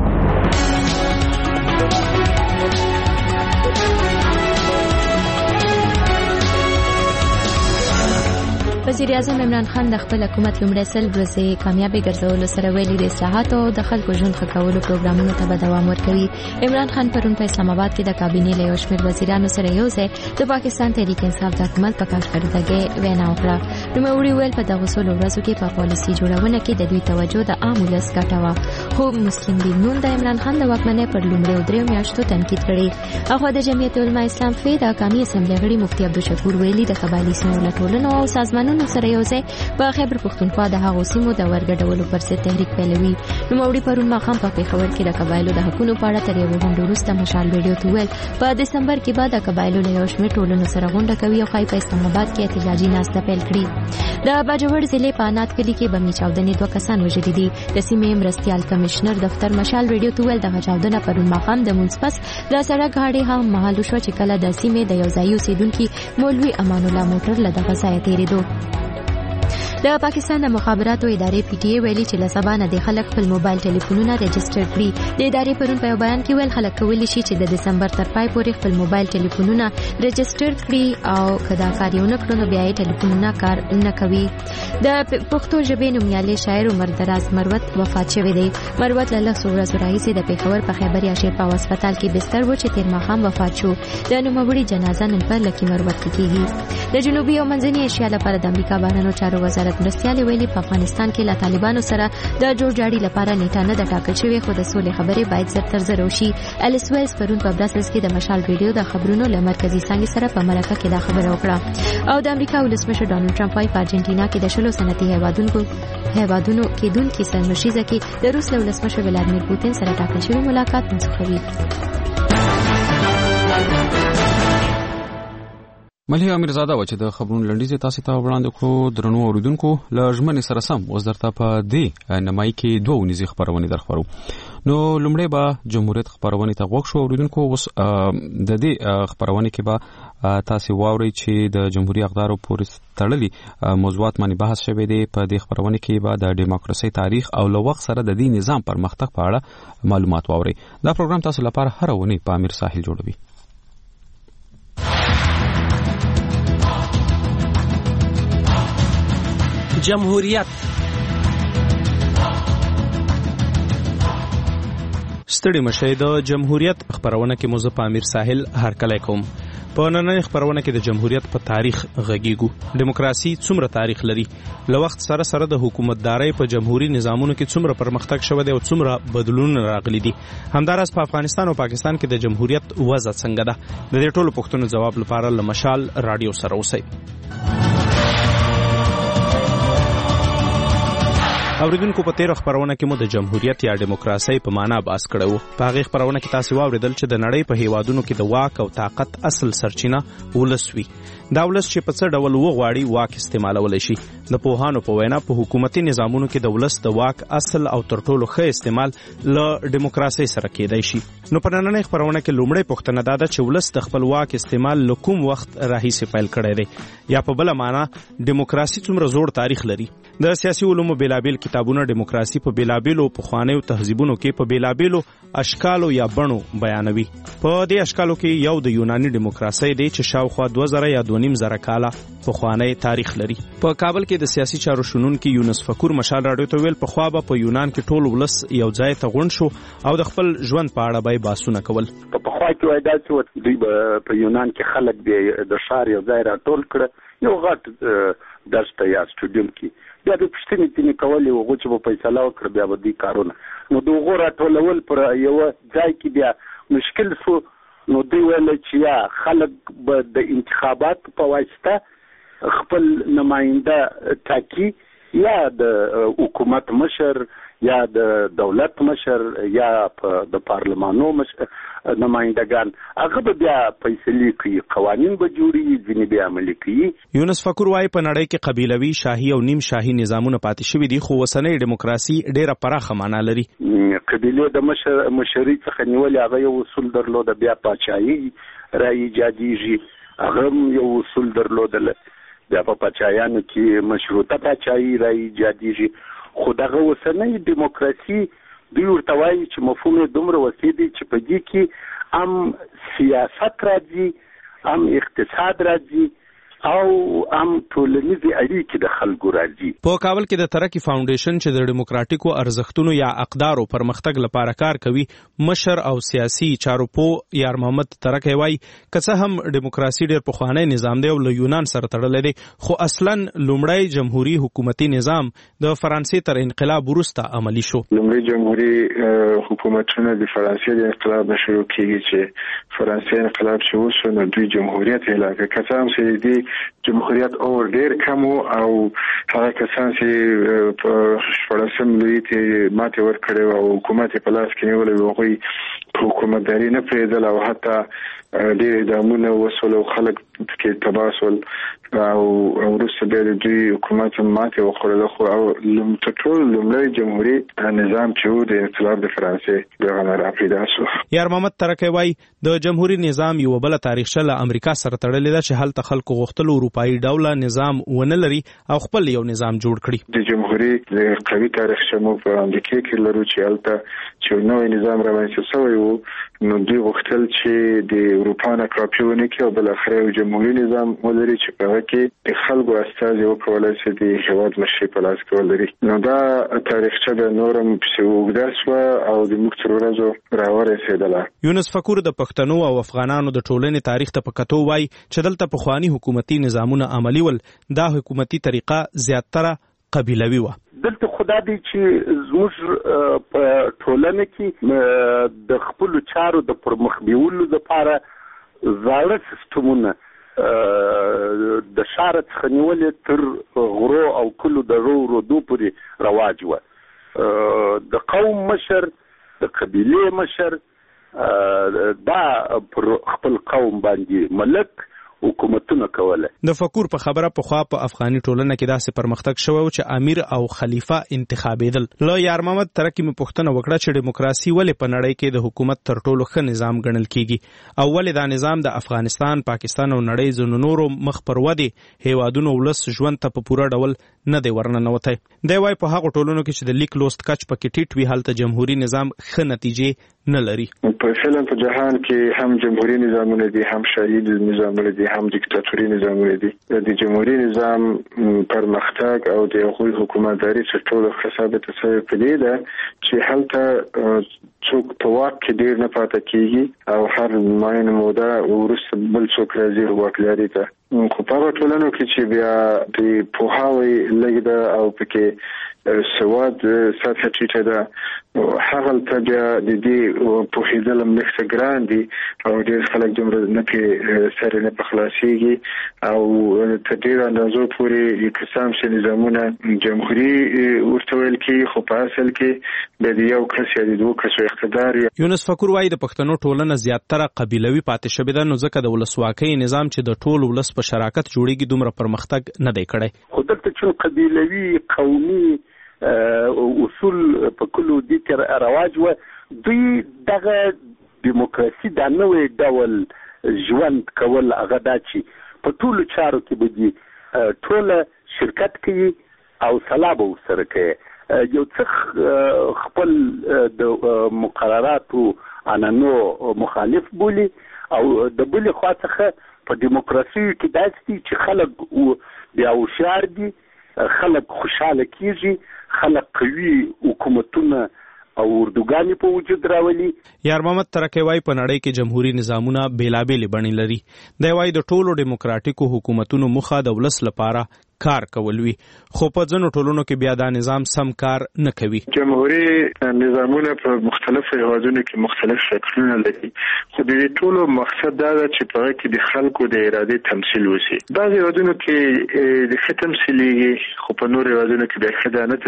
وزیر اعظم عمران خان د خپل حکومت لومړی سل ورځې کامیابی ګرځولو سره ویلي د اصلاحاتو او د خلکو ژوند ښه کولو پروګرامونو ته به دوام ورکوي. عمران خان پرون په اسلام آباد کې د کابینې له یو شمېر وزیرانو سره یو ځای د پاکستان تحریک انصاف د حکومت په کارکړدګۍ وینا وکړه. نوموړي ویل په دغه څو ورځو کې په پالیسي جوړونه کې د دوی توجه د عام ولس ګټه وه، خو مسلم لیگ نون د عمران خان د واکمنۍ پر لومړیو 3 میاشتو تنقید کړی. هغه د جمعیت العلماء اسلام فی د قومي اسمبلی غړي مفتي عبدالشکور ویلي د قبایلي سیمو له ټولنو او سازمانونو سره یو ځای په خیبر پختونخوا د هغو سیمو د ورګډولو پر ضد تحریک پیلوي. نوموړي پرون ماښام په پیښور کې د قبایلو د حقونو په اړه تر یوې غونډې وروسته مشال ویډیو ته وویل په دسمبر کې به د قبایلو له یو شمېر ټولنو سره غونډه کوي او ښایي په اسلام آباد کې احتجاجي ناسته پیل کړي. د باجوړ ضلع په انات کلي کې بمي چاودنې 2 کسان وژلي دي. د سیمې مرستیال کمشنر دفتر مشال ویډیو ته ویل دغه چاودنه پرون ماښام د منځپس د سړک غاړې هم مهال وشوه چې کله د سیمې د یو ځایي اوسېدونکي مولوي امان الله موټر له دغه ځایه تېرېدو. د پاکستان د مخابراتو ادارې پی ټی ای ویلي چې له سبا نه د خلک خپل موبایل ټلیفونونه رجسټر کړي. د ادارې پرون په یو بیان کې ویل خلک کولی شي چې د دسمبر تر پای پورې خپل موبایل ټلیفونونه رجسټر کړي او کدا کار یو نه کړو نو بیا یې ټلیفونونه کار نه کوي. د پښتو ژبې نومیالي شاعر عمر دراز مروت وفات شوی دی. مروت له لږ ورځې راهیسې د پیښور په خیبر یاشر په هسپتال کې بستر و چې تیر ماښام وفات شو. د نوموړي جنازه نن پر لکي مروت کې کیږي. د جنوبي او منځني ایشیا لپاره د امریکا بهرنیو چارو وزارت مرستیال ویلي په افغانستان کې له طالبانو سره د جوړجاړي لپاره نیټه نه ده ټاکل شوې، خو د سولې خبرې باید زر تر زر وشي. الیس ویلز پرون په براسلز کې د مشال ویډیو د خبرونو له مرکزي څنګه سره په مرکه کې دا خبره وکړه. او د امریکا ولسمشر ډانلډ ټرمپ وايي په ارجنټینا کې د 10 صنعتي هیوادونو کې دونکو سرمشيزه کې د روس له ولسمشر ولادیمیر پوتین سره ټاکل شوی ملاقات منسوخوي. مليحه میرزاده و چې د خبرونو لنډیز تاسو ته وړاندې کړو. درنو اوریدونکو له ژمنې سره سم اوس درته په دې نمای کې دوه ونیزي خبرونه درخورو. نو لومړی به جمهوریت خبرونه ته غوښ شو اوریدونکو. اوس د دې خبرونه کې به تاسو واورئ چې د جمهوریت اقدارو پورې تړلي موضوعات باندې بحث شوی دی. په دې خبرونه کې به د دیموکراسي تاریخ او له وخت سره د دې نظام پرمختګ په اړه معلومات واورئ. دا پروګرام تاسو لپاره هر ونی په امیر ساحل جوړوي. جمهوریت ستړي مشه د جمهوریت خبرونه کې موزه په امیر ساحل هرکلی کوم. په نننۍ خبرونه کې د جمهوریت په تاریخ غږیږو. دیموکراسي څومره تاریخ لري؟ له وخت سره سره د حکومتدارۍ په جمهوریت نظامونو کې څومره پرمختګ شوی دی او څومره بدلون راغلي دي؟ همداراز په افغانستان او پاکستان کې د جمهوریت وضع څنګه ده؟ د دې ټولو پوښتنو جواب لپاره له مشال رادیو سره اوسئ. اوریدونکو په تیر خبرونه کې مو د جمهوریت یا دیموکراسي په معنا باس کړو. په هغه خبرونه کې تاسو واوریدل چې د نړۍ په هیوادونو کې د واک او طاقت اصل سرچینه ولس وي. دا ولس چې په څه ډول وغواړي واک استعمالول شي. د پوهانو په وینا په حکومتي نظامونو کې د ولس د واک اصل او تر ټولو ښه استعمال له دیموکراسي سره کېدای شي. نو په نننۍ خبرونه کې لومړی پوښتنه دا ده چې ولس د خپل واک استعمال له کوم وخت راهیسې پیل کړی دی، یا په بله معنا دیموکراسي څومره زوړ تاریخ لري. د سیاسي علومو بیلابیل کتابونه دیموکراسي په بیلابیلو پخوانیو تهذیبونو کې په بیلابیلو اشکالو یا بڼو بیانوي. په دې اشکالو کې یو د یوناني دیموکراسي دی چې شاوخوا 2000 یا 2500 کاله پخوانی تاریخ لري. په کابل کې کې د سیاسي چارو شنونکي یونس فکور مشال راډیو ته ویل په خوا به په یونان کې ټول ولس یو ځای ته غونډ شو او د خپل ژوند په اړه به باسونه کول. په خوا کې وای دا چې دوی په یونان کې خلک د ښار یو ځای راټول کړ یو غټ دشته یا سټډیوم کې بیا د پښتنې تینې کولې هغه چې په فیصله وکړ بیا به دوی کارونه نو د هغو راټولول پر یو ځای کې بیا مشکل شو. نو دوی ویل چې یا خلک به د انتخابات په واسطه خپل نماینده ټاکي یا د حکومت مشر یا د دولت مشر یا د پارلمانو نمایندگان هغه به بیا فیصلې کوي قوانین به جوړي ځینې بیا عملي کوي. یونس فکور وايي په نړۍ کې قبیلوي شاهي او نیم شاهي نظامونه پاتې شوي دي خو اوسنۍ دیموکراسي ډیره پراخه معنا لري. قبیلې د مشرۍ څخه نیول هغه یو اصول درلود بیا پاچاهي را ایجادیږي هغه یو اصول درلودل بیا په پاچایانو کې مشروطه پاچاهي را ایجادیږي خو دغه اوسنۍ دیموکراسي دوی ورته وایي چې مفهوم یې دومره وسیع دی چې په دې کې هم سیاست راځي هم اقتصاد راځي او هم ټولنیزې اړیکې د خلکو راځي. په کابل کې د ترقی فاونډیشن چې د دیموکراتیکو ارزښتونو یا اقدارو پرمختګ لپاره کار کوي مشر او سیاسي چارو پوه یار محمد ترکی وايي که څه هم دیموکراسي ډېر پخوانی نظام دی او له یونان سره تړلی دی خو اصلا لومړی جمهوریت حکومتي نظام د فرانسې تر انقلاب وروسته عملی شو. لومړی جمهوریت حکومتونه د فرانسې د انقلاب شروع کیږي چې فرانسې انقلاب چې وشو نو دوی جمهوریت اعلان کړ. که څه هم چې دی جمهوریت اور ډیر کم او هغه کسان چې په 14 لوی ته ماته ورکړي او حکومت په لاس کې نیولې وغوي حکومتداري نه پریدل او حتی ډیر ادامونه وسول او خلک کې تباسل او ورسره د دوی حکومت ماته وخوړل خو او لومړی جمهوریت نظام چې د انقلاب د فرانسې دغه راپیدا شو. یار محمد ترکی وايي د جمهوریت نظام یو بل تاریخچه له امریکا سره تړلې ده چې هلته خلکو غوښتل اروپایي ډوله نظام ونه لري او خپل یو نظام جوړ کړي. د جمهوریت د قوي تاریخچه مو په امریکا کې لرو چې هلته چې نوې نظام رامنځته شوی وو نو دوی غوښتل چې د اروپا نه کاپي ونه کړي او بل اخر یو جمهوریت نظام ولري چې په هغه کې د خلکو استازي وکولای شي د هیواد مشري په لاس کې ولري. نو دا تاریخچه د نورم په وګړه شو او د مختر ورځو راورسېدله. یونس فکور د پښتنو او افغانانو د ټولنې تاریخ ته په کتو وايي چې دلته په خواني حکومتي نظامونه عملی ول دا حکومتي طریقه زیاتره قبیلوي و. دلته خدا دی چې زموږ په ټولنه کې د خپل چارو د پرمخ بیولو لپاره زاړه سیستمونه د شار څخه نیولې تر غرو او کلو د رودو پورې رواج و. د قوم مشر د قبیلې مشر دا پر خپل قوم باندې ملک حکومتونه کوله. د فکور په خبره په خوا په افغاني ټولنه کې داسې پرمختګ شوی چې امیر او خلیفہ انتخابېدل. له یار محمد ترکی مې پوښتنه وکړه چې دیموکراسي ولې په نړۍ کې د حکومت تر ټولو ښه نظام ګڼل کیږي او ولې دا نظام د افغانستان، پاکستان او نړۍ ځینو نورو مخ پر ودې هیوادونو ولس ژوند ته په پوره ډول نه دی ورننوتی. دی وايي په هغو ټولنو کې چې د لیک لوست کچ پکې ټیټ وي هلته جمهوریت نظام ښه نتیجې نه لري. په فعلا په جهان کې هم جمهوریت نظامونه دي هم شاهي نظامونه دي هم دیکتاتوري نظامونه دي. د جمهوریت نظام پرمختګ او د هغوی حکومتداري چې ټول ثابته شوې په دې ده چې هلته څوک په واک کې ډیر نه پاتې کیږي او هر معین موده ورسته بل څوک راځي واکداري ته. خو په هغه ټولنو کې چې بیا د پوهاوی لږ ده او پکې سواد سطح ټیټه ده هغه ته بیا د دې پوهېدل هم لږ ګران دي او ډېر خلک دومره نه پرې سر نه په خلاصېږي او تر ډېرو اندازو پورې قسم چې نظامونه جمهوري ورته ویل کېږي خو په اصل کې د یو کس یا د دوه کسو اقتدار. یونس فکور وايي د پښتنو ټولنه زیاتره قبیلوي پاتې شوې ده نو ځکه د ولسواکۍ نظام چې د ټول ولس په شراکت جوړېږي دومره پرمختګ نه دی کړی. خو دلته چې قبیلوي قومي اصول په کلو دي کې رواج و دوی دغه دیموکراسي د نوې ډول ژوند کول هغه دا چې په ټولو چارو کې به دي ټوله شرکت کوي او سلا به ورسره کوي یو څه خپل د مقرراتو عنعنو مخالف بولي او د بلې خوا څخه په دیموکراسي کې داسې چې خلک بیا هوښیار دي خلک خوشاله کیږي، خلک قوي حکومتونه او اردوګانې په وجود راولي. یار محمد ترکی وای په نړۍ کې جمهوریت نظامونه بیلابېلې بڼې لري. دی وای د ټولو ډیموکراټیکو حکومتونو موخه د ولس لپاره کار کول وي، خو په ځینو ټولنو کې بیا دا نظام سم کار نه کوي. جمهوریت نظامونه په مختلفو هیوادونو کې مختلف شکلونه لري، خو د دې ټولو مقصد دا ده چې په هغه کې د خلکو د ارادې تمثیل وشي. بعضې هیوادونو کې د ښه تمثیلېږي، خو په نورو هیوادونو کې بیا ښه نه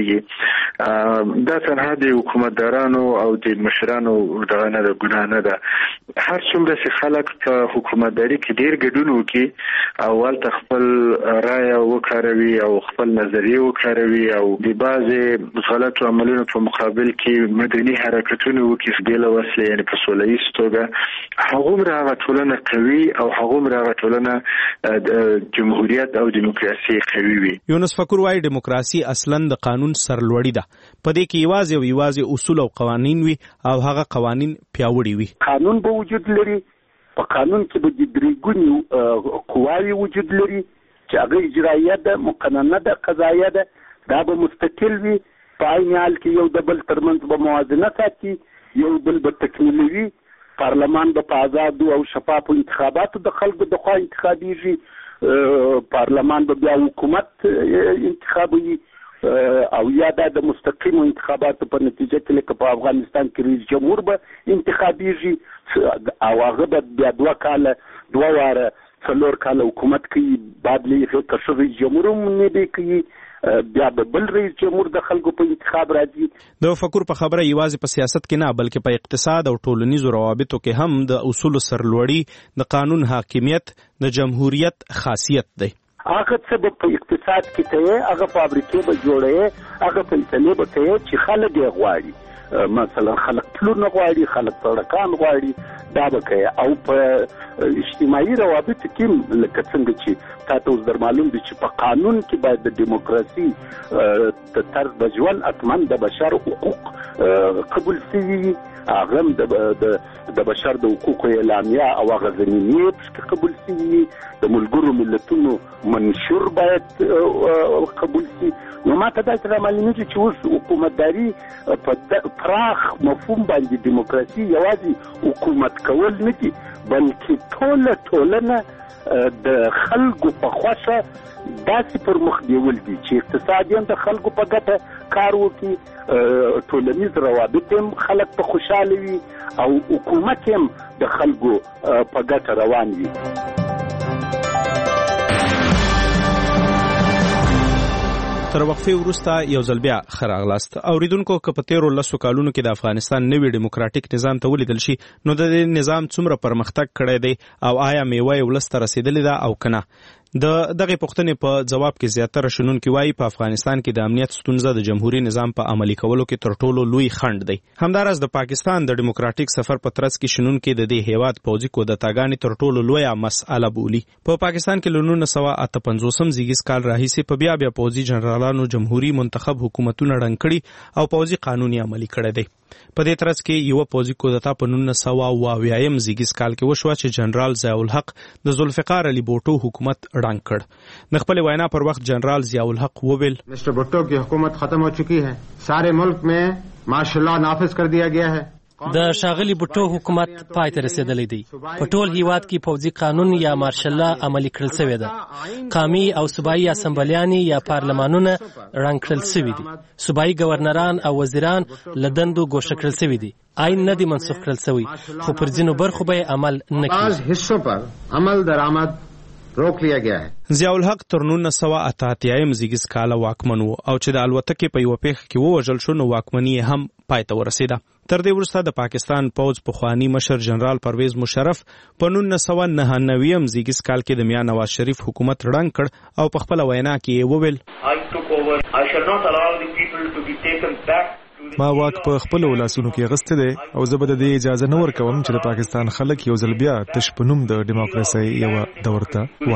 تمثیلېږي. دا تنها د حکومتدارانو او د مشرانو دغه نه ده، ګناه نه ده. هر څومره چې خلک په حکومتداري کې ډېر ګډون وکړي او هلته خپل رایه وکاروي او خپل نظریه وکاروي او د بعضې غلطو عملونو په مقابل کې مدني حرکتونه وکړي بې له وسلې، یعنې په سوله ییز توګه، هغومره هغه ټولنه قوي او هغومره هغه ټولنه د جمهوریت او دیموکراسي قوي وي. یونس فکر وایي ډیموکراسي اصلاً د قانون سرلوړي ده، په دې کې یوازې اصول او قوانین وي او هغه قوانین پیاوړي وي. قانون به وجود لري، په قانون کې به د درې ګونې قواوې وجود لري چې هغه اجرائیه ده، مقننه ده، قضایه ده. دا به مستقل وي، په عین حال کې یو د بل ترمنځ به موازنه ساتي، یو بل به تکمیلوي. پارلمان به په آزادو او شفافو انتخاباتو د خلکو د خوا انتخابیږي، پارلمان به بیا حکومت انتخابوي، او یا د مستقیمو انتخاباتو په نتیجه کې لکه په افغانستان کې رئیس جمهور به انتخابیږي او هغه به بیا 2 واره 4 کاله حکومت کوي. بعد له که رئیس جمهور هم نه دی کوي، بیا به بل رئیس جمهور د خلکو په انتخاب راځي. د فکر په خبره یوازې په سیاست کې نه بلکې په اقتصاد او ټولنیزو روابطو کې هم د اصول سرلوړي، د قانون حاکمیت، د جمهوریت خاصیت دی. هغه څه به په اقتصاد کې ته هغه فابریکې به جوړې، هغه فیصلې به ته چې خلک یې غواړي. مثلا خلک پلونه غواړي، خلک سړکان غواړي، دا به کوي. او په اجتماعي روابطو کې لکه څنګه چې تاسو اوس در معلوم دي چې په قانون کې باید د دیموکراسي د طرز د ژوند اتمن د بشر حقوق قبول شوي، هغه د بشر د حقوقو اعلامیه او هغه ضمینې پکې قبول شوي، د ملګرو ملتونو منشور باید قبول شي. نو ما ته داسې رامعلومېږي چې اوس حکومتداري په پراخ مفهوم باندې دیموکراسي یوازې حکومت کول نه دي، بلکې ټولنه د خلکو په خوښه داسې پر مخ بیول دي چې اقتصادي هم د خلکو په ګټه کار وکړي، ټولنیز روابط هم خلک په خوشاله وي او حکومت هم د خلکو په ګټه روان وي. تر وقفه وروسته یو ځل بیا ښه راغلاست. اوریدونکو که په تیرو 10 کالونو کې د افغانستان نوی ډیموکراټیک نظام ته ولیدل شي، نو د دې نظام څومره پرمختګ کړی دی او آیا میوه یې ولس ته رسېدلې ده او که نه. د دغه پوښتنې په جواب کې زیاتره شنونکي وایي په افغانستان کې د امنیت ستونزه د جمهوریت نظام په عملي کولو کې تر ټولو لوی خنډ دی. همداراز د پاکستان د ډیموکراټیک سفر په ترڅ کې شنونکي د دې هیواد پوځي کودتاګانې تر ټولو لویه مسأله بولي. په پاکستان کې له 1958 زیږیز کال راهیسې په بیا پوځي جنرالانو جمهوریت منتخب حکومتونه ړنګ کړي او پوځي قانون عملي کړی دی. په دې ترڅ کې یو پوځي کودتا په 1980 زیږیز کال کې وشوه چې جنرال ضیاء الحق د ذوالفقار علی بوټو حکومت ړنګ کړ. د خپل وینا پر وخت جنرال ضیاء الحق وویل مسٹر بھٹو کی حکومت ختم ہو چکی ہے، سارے ملک میں مارشل لا نافذ کر دیا گیا ہے. د شاغلی بوټو حکومت پای ته رسیدلی دی. په ټول هیواد کې پوځي قانون یا مارشل لا عملي کړل شوی دی. قومي او صوبایي اسمبلیانې یا پارلمانونه رنګ کړل شوي دي. صوبایي گورنران او وزیران له دندو ګوښه کړل شوي دي. آئین نه دی منسوخ کړل شوی، خو پر ځینو برخو به عمل نه کیږي. حصوں پر عمل درآمد روک لیا گیا ہے. ضیاء الحق تر 1988 زیږیز کال واکمن و او چې د الوتکې په یو پیښه کې ووژل شو نو واکمني هم پای ته ورسېده. تر دې وروسته د پاکستان پوځ پخوانی مشر جنرال پرویز مشرف په 1999 زیږیز کال کې د میاں نواز شریف حکومت ړنګ کړ او په خپل وینا کې وویل ما واک په خپل ولاسونو کې غسته دي او زه به د دې اجازه نه ورکوم چې د پاکستان خلک یو ځل بیا تش په نوم د دیموکراسي یو دور ته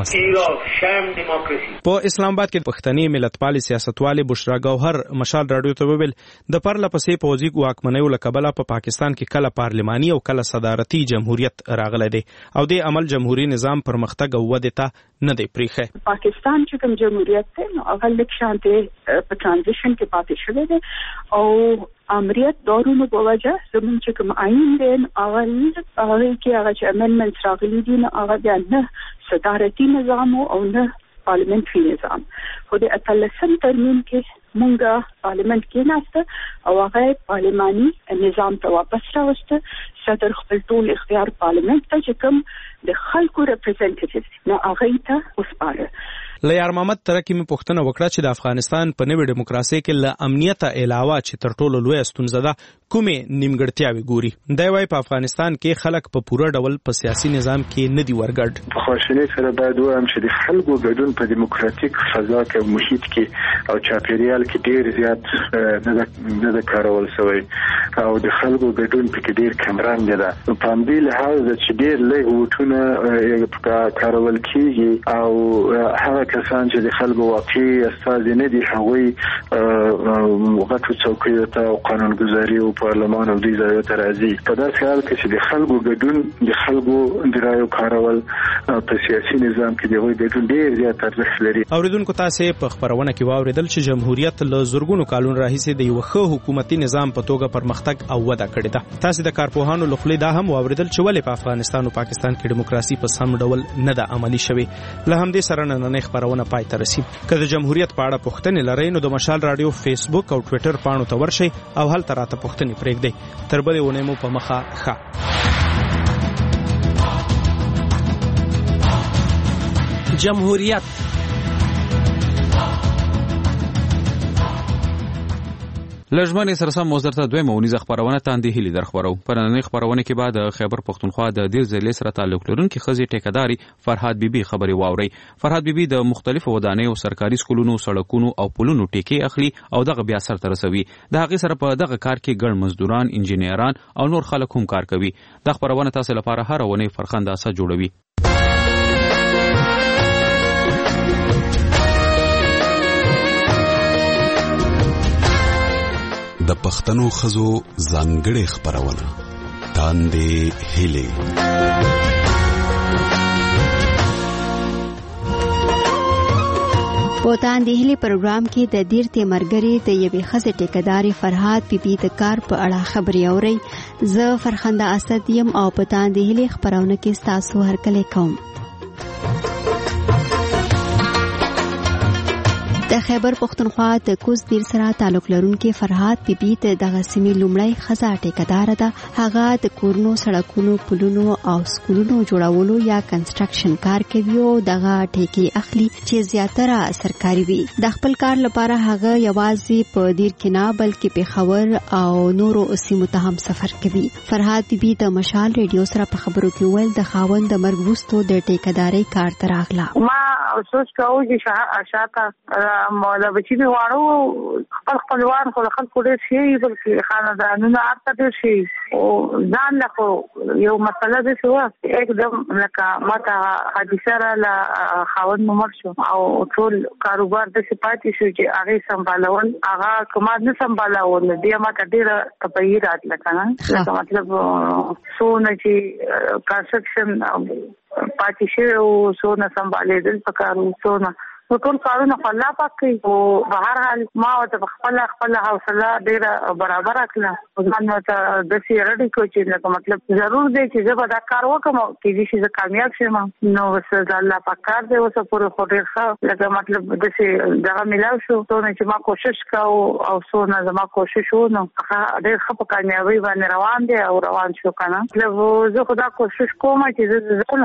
واسطه. په اسلام آباد کې پښتني ملتپال سیاستوال بشرا گوهر مشال رادیو ته ویل د پرله پسې پوځي واکمنیو لکبله په پاکستان کې کله پارلماني او کله صدارتي جمهوریت راغله دي او د عمل جمهوریت نظام پرمختګ او وده ته نه دی پریخه. پاکستان چې کوم جمهوریت ته نو هغه لک شانته په ترانزیشن کې پاتې شوی دی او امریت دورونو په وجه زموږ چې کوم آئین دی هغه کې هغه چې امندمنټس راغلي دي نو هغه بیا نه صدارتي نظام او نه پارلیمنټري نظام. خو د 18 ترمیم کې مونږه پارلیمنت کې ناسته او هغه پارلماني نظام ته واپس راوسته. صدر خپل ټول اختیار پارلیمنت ته چې کوم د خلکو ریپرزنټیټیوز نه هغه ته وسپاره. لیار محمد ترکی می پوښتنه وکړه چې د افغانستان په نوې دیموکراسي کې له امنیت علاوه چې تر ټولو لوی ستونزه ده کومې نیمګړتیاوې ګوري. دا وايي په افغانستان کې خلک په پوره ډول په سیاسي نظام کې نه دی ورګډ. په خوشحالي سره باید وایم چې د خلکو ګډون په دیموکراتیک فضا کې محیط کې او چاپیریال کې ډیر زیات نه کارول شوی او د خلکو ګډون په کې ډیر کمرنګ ده. په همدې لحاظ چې ډیر لږ وټونه کارول کیږي او هغه کسان چې د خلکو واقعي استازي نه دي هغوی غټو څوکیو ته قانونګذاري او پارلمان او دې ځایو ته راځي. په داسې حال کې چې د خلکو ګډون د خلکو د رایو کارول په سیاسي نظام کې د هغوی ګډون ډیر زیات ارزښت لري. اوریدونکو تاسو په خبرونه کې واوریدل چې جمهوریت له زورګونو کالونو راهیسې د یو ښه حکومتي نظام په توګه پرمختګ او وده کړې ده. تاسو د کارپوهانو لخوا دا هم واوریدل چې ولې په افغانستان او پاکستان کې دیموکراسي په سم ډول نه ده عملی شوې. له همدې سره نن خبرونه پای ته رسي. که د جمهوریت په اړه پوښتنې لرئ نو د مشال رادیو فیسبوک او ټوئیټر پاڼو ته ورشئ او هلته راته پوښتنې پرېږدئ. تر بلې اونۍ مو په مخه ښه. جمهوریت لژمنې سرسم موزر ته دویمه اونیزه خبرونه تاندې هلي در خبرو. په نننۍ خبرونه کې بعد خیبر پښتونخوا د دیر ضلع سره تعلق لرونکي ښځې ټیکهداري فرهاد بیبي خبري واوري. فرهاد بیبي د مختلفو ودانیو سرکاري سکولونو سړکونو او پلونو ټیکې اخلي او دغه بیا سرته رسوي. د هغې سره په دغه کار کې ګڼ مزدوران انجینران او نور خلک هم کار کوي. دا خبرونه تاسو لپاره هر اونۍ فرخنداسه جوړوي. د پښتنو ښځو ځانګړې خبرونه تاندې هلي. په تاندې هلي پروګرام کې د دیر تیمرګری د یوې ښځې ټیکهداري فرهاد بیبي د کار په اړه خبري اوري. زه فرخنده اسد یم او په تاندې هلي خبرونه کې ستاسو هرکلی کوم. د خیبر پښتونخوا د کوز دیر سره تعلق لرونکي فرهاد بیبي د دغه سیمې لومړی ښځه ټیکهدار ده. هغه د کورونو سړکونو پلونو او سکولونو جوړولو یا کنسټرکشن کار کوي او دغه ټیکې اخلي چې زیاتره سرکاري وي. د خپل کار لپاره هغه یوازې په دیر کې نه بلکې پیښور او نورو سیمو ته هم سفر کوي. فرهاد بیبي د مشال ریډیو سره په خبرو کې ویل د خاوند د مرګ وروسته د ټیکهداري کار ته راغله. ما افسوس کوم چې شاته مولا بچی دی وارو خپلوان خو خلکو ډېر شي بلکې خاندانونه ارته ډېر شي او ځان له یو مسله ده چې एकदम لکه ماته حادثه را ل خاوند ممر شو او ټول کاروبار د سپاتې شو چې هغه سمبالول هغه کومه نه سمبالول دی ماته ډېر تبعی راتله کنه مطلب سونه چې کنسټرکشن پاتې شي او سونه سمبالېدل پکارو سونه ټول کارونه الله پاک کوي او بهر حال ما ته خپل حوصله ډیره برابر کړه ځان ته د سی رډی کو چې مطلب ضرور دی چې زه به دا کار وکم چې دې شي کامیاب شم نو وسه الله پاک کار دی اوسه پوره خوري ښه لکه مطلب د سی دغه ملاو شو ته چې ما کوشش کاو او سو نه زما کوشش ونه ډېر ښه په کامیابی باندې روان دی او روان شو کنه مطلب زه خدا کوشش کوم چې زه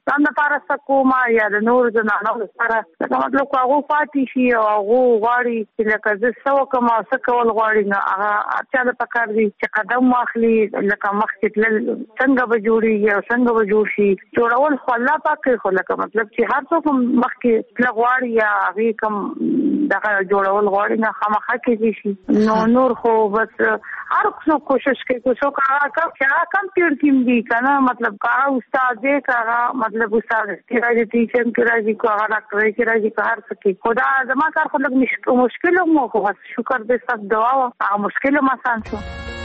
ځان لپاره سکوما یا د نور زنانو لپاره دا مطلب هغه پاتې شي او هغه غواړي چې لکه زه سو کوم څه کول غواړي نه هغه اچھا د پکار دي چې قدم واخلي لکه مخکې تل څنګه به جوړي او څنګه به جوړ شي جوړول خو الله پاک خو لکه مطلب چې هر څوک مخکې تل غواړي یا هغه کوم دغه جوړول غواړي نه خامخا کې شي نو نور خو بس هر څوک کوشش کوي څوک هغه کم پیر کیم دي کنه مطلب کا استاد دې کا مطلب استاد کې راځي ټیچر کې راځي کو هغه ډاکټر کې راځي کو هر څه کې خدا زما کار خو لږ مشکل مو خو شکر دې سب دعا او مشکل ما آسان شو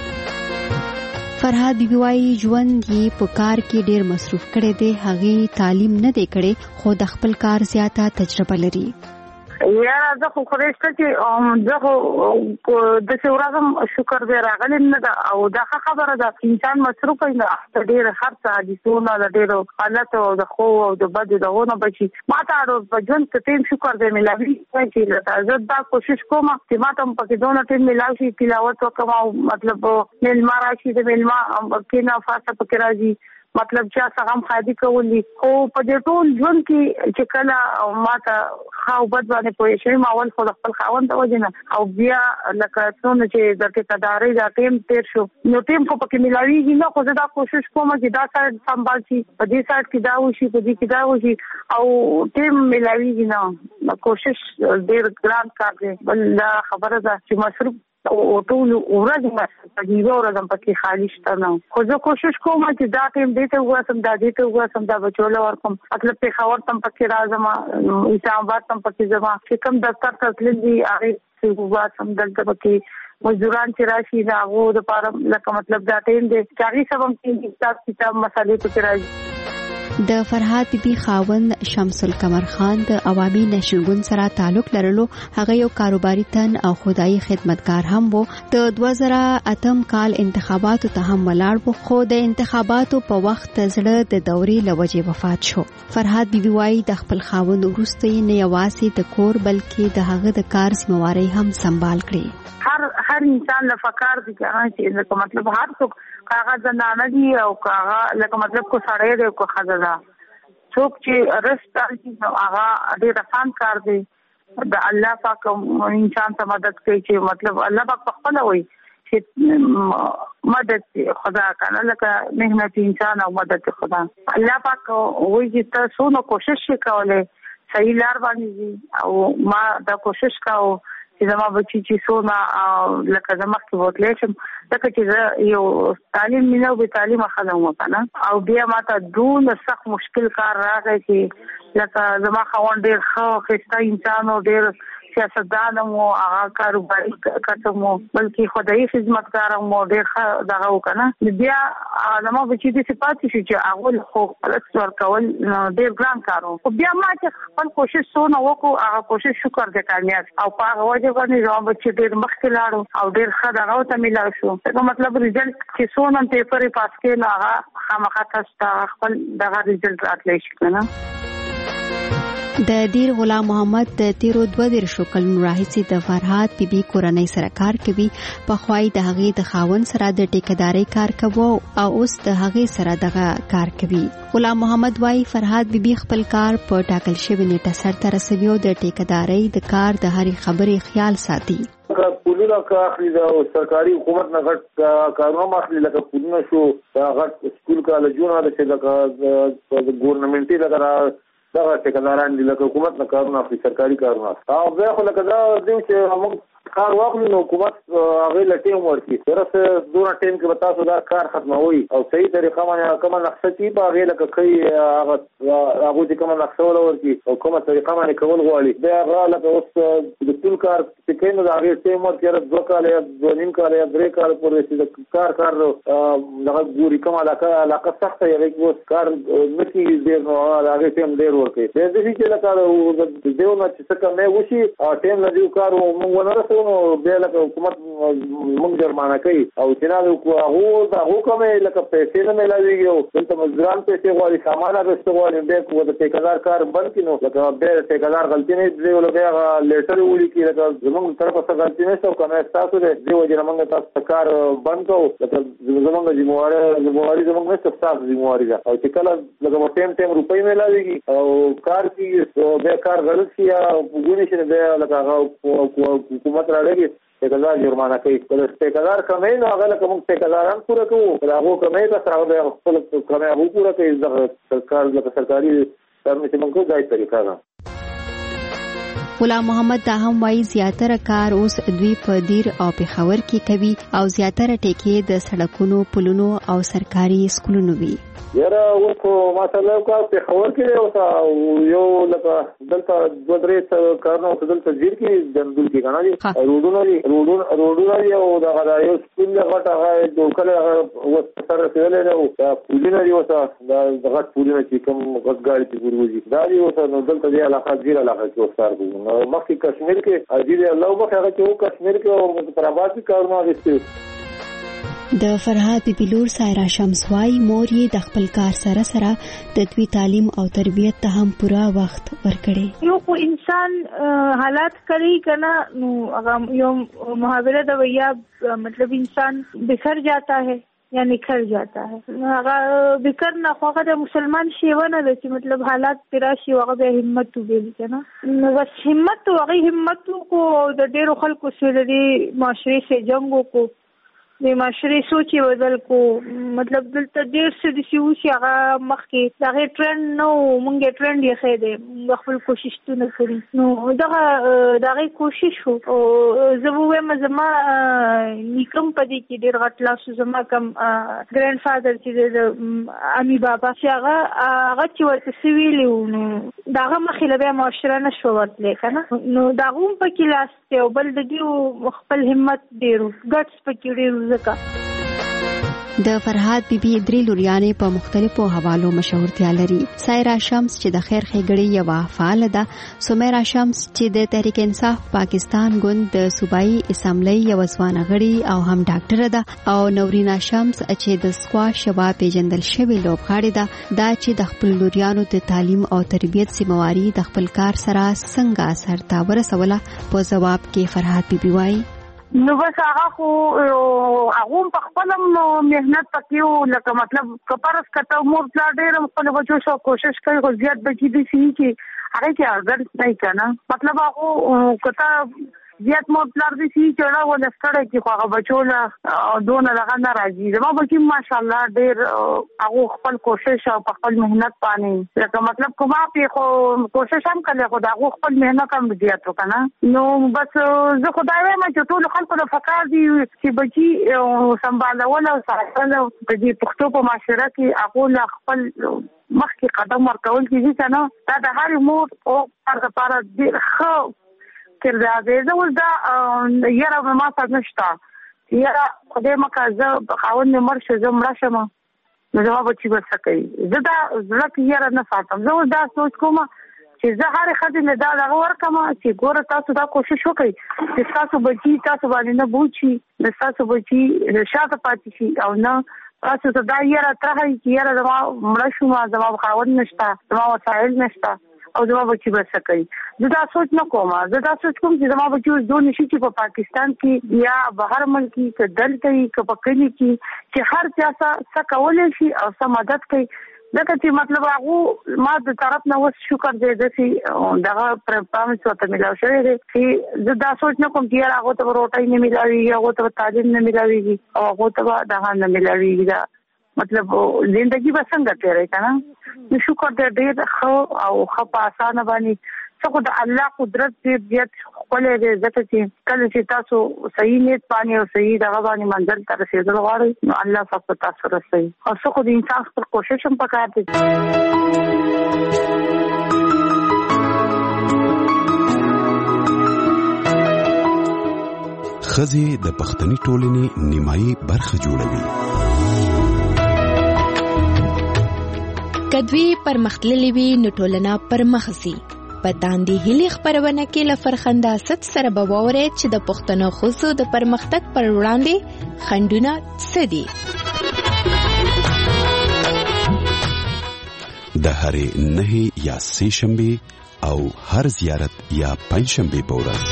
فرحات بیبي وايي ژوند یې په کار کې ډېر مصروف کړي دی هغه تعلیم نه دی کړي خو د خپل کار زیاته تجربه لري یا زه خو خورېسته چې زه خو د څورازم شکر دې راغلی نه دا او دا خبره ده انسان مصروف نه ډېر هر څه حدیثونه د ډېرو حالت او د خو او د بد دغونه بچي ما ته اړو په ژوند کې تیم شکر دې ملایي چې زه دا کوشش کوم چې ما ته په کې دونه ټیم ملایي شي تلاوت وکم او مطلب ملما راشي د ملما کې نه فاصله پکې راځي مطلب چې څنګه خادي کولی او په دې ټول ژوند کې چې کله ماته خاو بد باندې پوي شي ما ول خپل خاوند وجنه او بیا لکه څونه چې د ټیکداري دا ټیم تیر شو نو ټیم کو پکې ملاويږي نو خو دا کوشش کوم چې دا سایډ سمبال شي په دې سایډ کې دا وشي په دې کې دا وشي او ټیم ملاويږي نو کوشش ډېر ګران کار دی بل خبره ده چې مصروف او ټول ورځ ما په دې ورځم پکې خالی شته نو خو زه کوشش کوم چې دا ټیم دې ته واسم دا دې ته واسم دا بچول ورکم مطلب په خبر تم پکې راځم اسلام آباد تم پکې ځم چې کوم دفتر ته تللی هغه څه واسم دلته پکې مزدوران چې راشي دا وو د پاره لکه مطلب دا ټیم دې چاري سبم کې کتاب مسالې پکې راځي د فرحات بیبي خاوند شمس القمر خان د عوامي نېشنل ګوند سره تعلق لرلو هغه یو کاروباري تن او خدای خدمتګار هم وو د 2008 کال انتخاباتو ته هم ولاړ وو خو د انتخاباتو په وخت زړه د دورې لوجې وفات شو فرحات بیبي وايي د خپل خاوند وروسته نه یوازې د کور بلکې د هغه د کار ذمہواری هم سمبال کړې هر انسان له فکر دي چې مطلب هر څوک کاغذ نه دي او کاغذ لکه مطلب کو سړی دی کو خزدا څوک چې رښتیا نو هغه ډېر آسان کار دی د الله پاک انسان ته مدد کوي چې مطلب الله پاک خپل وایي چې مدد خدا کنه لکه مهنت انسان او مدد خدا الله پاک وایي چې تاسو نو کوشش وکولای صحیح لار باندې او ما دا کوشش کاوه چې زما بچی چې سونا لکه زما کې وټلې شم لکه چې یو تعلیم مینه او تعلیم خلم وکنه او بیا ماته دون سخت مشکل کار راغی چې لکه زما خوان ډېر خسته انسان او ډېر سیاستدان مو هغه کاروباري کټمو بلکې خدای خدمتګار مو ډېر دغه وکنه بیا زما بچی دې صفات شي چې هغه خو خپل کول ډېر ګران کارو او بیا ما چې خپل کوشش سونه وکړو هغه کوشش شکر دې کامیاب او په هغه وجه باندې زما بچی ډېر مخکې لاړو او ډېر ښه دغه ته ملای شو دا مطلب ریزلټ چې سونه پیپر پاس کې نه هغه خامخا تاسو خپل دغه ریزلټ راتلی شي کنه د دیر غلام محمد د تیرو 22 کلونو راهیسې د فرحات بیبي کورنۍ سره کار کوي په خوای د هغې د خاوند سره د ټیکداري کار کوي او اوس د هغې سره دغه کار کوي غلام محمد وايي فرحات بیبي خپل کار په ټاکل شوی نیټه سرته رسوي او د ټیکداري د کار د هرې خبرې خیال ساتي پولونه کا اخلي د سرکاري حکومت نه غټ کارونه اخلي لکه پولونه شو دا غټ سکول کالجونه د چې د ګورنمنټي لپاره دا ټیکداران دي لکه حکومت نه کارونه اخلي سرکاري کارونه او بیا خو لکه دا دی چې موږ کار واخلو نو حکومت هغه لټیم ورکړي ترڅو دوه ټیم کې تاسو دا کار ختموي او صحیح طریقه باندې کومه نقشه چې په هغه لکه کوي هغه چې کومه نقشه ولوري او کومه طریقه باندې کول غواړي دا هغه لکه اوس د ټول کار چې کینو دا هغه ټیم ورکړي دوه کال یا دوه نیم کال یا درې کال پورې چې کار دغه ګوري کومه علاقه سخته یې اوس کار نکي ډیر نو هغه ټیم ډیر ورکړي د دې چې لکه دیونه چې څه کومه وشي ټیم نه دی کار موږ ونه کوو نو بیا لکه حکومت موږ جرمانه کوي او چې نه هغه دا حکم لکه پیسې نه ملاويږي او دلته مزدوران پیسې غواړي سامان راغستو غواړي بیا کوو د ټیکدار کار بند کینو لکه بیا ټیکدار غلطي نه دی ولګي هغه لیټر ولیکي لکه زموږ طرفه څه غلطي نشته او کنه تاسو دې وجه موږ تاسو کار بند کوو لکه زموږ ذمہواری زموږ نشته تاسو ذمہواری ده او چې کله لکه ټیم روپۍ ملاويږي او کار کې بیا کار غلط شي یا وګورئ چې بیا لکه حکومت راړي ټیکدار جرمانه کوي کله ټیکدار کمې نه هغه لکه موږ ټیکداران پوره کوو هغه کمې کا سره خپل کمې هغه پوره کوي د سرکار لکه سرکاري کارونه چې موږ کوو دای طریقه ده. غلام محمد دا هم وايي زیاتره کار اوس دوی په دیر او پېښور کې کوي او زیاتره ټیکې د سړکونو پلونو او سرکاري سکولونو وي. یاره اوس خو ماشاءالله کار پېښور کې اوس یو لکه دلته 2-3 کارونه دلته ځیر کې جندول کې کنه دي روډونه دي او دا یو سکول غټ هغه جوړ کړی هغه اوس سره رسېدلی دی او دا پولونه دي اوس دا غټ پولونه چې کوم غټ ګاډي چې ګورځي دا دي اوس نو دلته دې علاقه ځیر علاقه کې اوس کار کوي مخکې کشمیر کې دې الله مخ هغه چې او کشمیر کې او پر آباد کې کارونه غوښتي. د فرهاد بیبیلور سایرا شمسوای مور یې د خپل کار سره سره د دوی تعلیم او تربیت ته هم پورا وخت ورکړي. یو خو انسان حالات کوي کنه نو هغه یو محاوره د ویا مطلب انسان بخر جاتا ہے یا نکھر جاتا ہے هغه بکر نه خوغه د مسلمان شیونه د چې مطلب حالات تیرا شی هغه به همت وبېل کنه نو بس همت هغه همت کو د ډیرو خلکو سره د معاشري سره جنگو کو د معاشري سوچي بدل کو مطلب دلته ډیر څه د سیوسي هغه مخکې هغه ټرند نو مونږه ټرند یې خېده خپل کوشش تونه کړی نو دغه کوشش وو او زه به زما نیکم پدې کې ډیر غټ لاس زما کم ګرانډ فادر چې د امي بابا چې هغه چې ورته سویلو نو دغه مخې له معاشره نشو ورتلې کنه نو دغه په کې لاس ته بل د دیو خپل همت ډیرو ګټس پکې ډیرو. د فرهاد بیبي درې لوریانې په مختلفو حوالو مشهورتیا لري. سایرا شمس چې د خیر ښېګړې یوه فعاله ده، سمیرا شمس چې د تحریک انصاف پاکستان ګوند د صوبایي اسمبلی یوه ځوانه غړې او هم ډاکټره ده او نورینا شمس چې د سکواش یوه پیژندل شوې لوبغاړې ده دا چې د خپل لوریانو د تعلیم او تربیت ذمہواري د خپل کار سره څنګه سرته ورسوله په جواب کې فرهاد بیبي وایي نو بس هغه خو هغه په خپلم مهنت پکيو لکه مطلب کپرس کته مور پلا ډېر خپل بچو شو کوشش کوي خو زیات بچی دي چې هغه کې اگر نه کنه مطلب هغه کته زیات مور پلا دي چې دا ولستړی کې هغه بچو لا دون لغه ناراضي زما بچی ماشاءالله ډېر هغه خپل کوشش او خپل مهنت باندې لکه مطلب کومه په کوشش هم کوي خو دا خپل مهنت هم زیات وکنه نو بس زه خدای وایم چې ټول خلکو د فکر دي چې بچی سمبالول او ساتل د دې پښتو په معاشره کې هغه خپل مخکې قدم ورکول کیږي کنه دا د هر مور او هر لپاره ډېر ښه کردار دی. زه اوس دا یاره ما سره نشته یاره خدای مکه زه خاوند مې مړ شو زه مړه شم نو زما بچي به څه کوي زه دا زړه کې یاره نه ساتم. زه اوس دا سوچ کوم چې زه هرې ښځې نه دا دغه ورکړم چې ګوره تاسو دا کوشش وکړئ چې تاسو بچي تاسو باندې نه بوچي د تاسو بچي شاته پاتې شي او نه تاسو ته دا یاره ترغی چې یاره زما مړه شوم زما خاوند نشته زما وسایل نشته او زما بچی به څه کوي. زه دا سوچ نه کوم زه دا سوچ کوم چې زما بچي اوس دوه نشي چې په پاکستان کې یا بهر ملک کې که دلته وي که په کلي کې چې هر چا څه کولی شي او څه مدد کوي ځکه چې مطلب هغه ما د طرف نه اوس شکر دی داسې دغه پرامس ورته میلاو شوی دی چې زه دا سوچ نه کوم چې هغه ته روټۍ نه میلاویږي هغه ته تعلیم نه میلاویږي او هغه ته دغه نه میلاویږي دا مطلب زندگی به څنګه تیرې کنه شکر دې ډېر ښه او ښه په اسانه باندې څنګه د الله قدرت دې زیات خپل دې ځکه چې کله چې تاسو صحیح نیت باندې او صحیح دغه باندې منزل ته رسیدل غواړئ نو الله پاک تاسو رسوي او څنګه د انسان خپل کوشش هم پکار دي. ښځې د پښتني ټولنې نیمایي برخه جوړوي. کدوی پرمختللې وي نو ټولنه پرمخ ځي پتاندې هلي خبرونه کې لفرخنده ست سره بوورې چې د پښتنو خصو د پرمختګ پر وړاندې خندونه سدي د هرې نه یا سه شنبه او هر زیارت یا پنځ شنبه په ورځ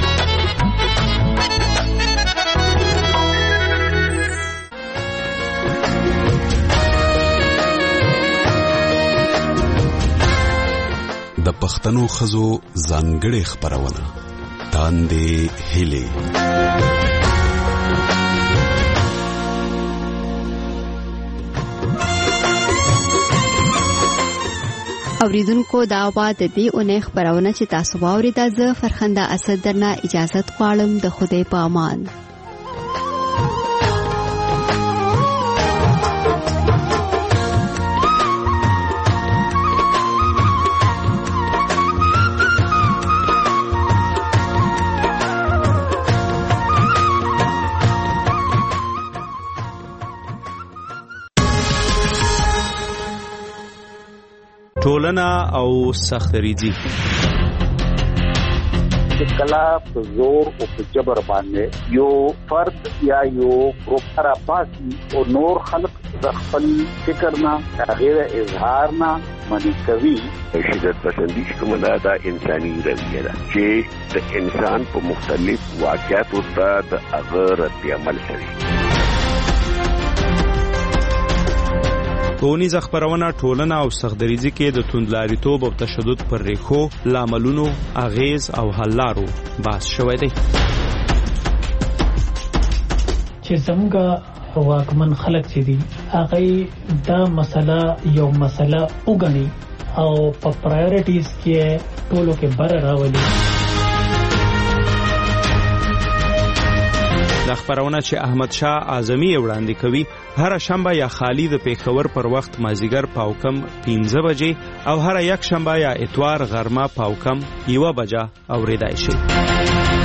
د پښتنو خزو ځانګړې خبرونه تاندې هلي اوریدونکو دا وا د دې اونۍ خبرونه چې تاسو واوریده زه فرخنده اسد درنه اجازه غواړم د خدای په امان ټولنه او سختریزي کلا په زور او په جبر باندې یو فرد یا یو ګروپ را پاسي او نور خلق خپل فکر نه غیر اظهار نه باندې کوي شدت پسندي کومه دا انساني رویه ده چې د انسان په مختلف واقعاتو ته د اغر عمل کوي پونیز خبرونه ټولنه او سختدریزي کې د توندلاریتوب او تشدد پر ریښو لاملونو اغیز او حل لارو بحث شوی دی چې څنګه واکمن خلک چې دي هغه دا مسله یو مسله وګڼي او په پرایورټیز کې ټولو کې بر راولي د خبرونه چې احمد شاه اعظمي وړاندې کوي هر شنبه یا خالی د پیښور پر وخت مازیګر پاوکم 15 بجې او هر یک شنبه یا اتوار غرمه پاوکم 1 بجه اوریدای شي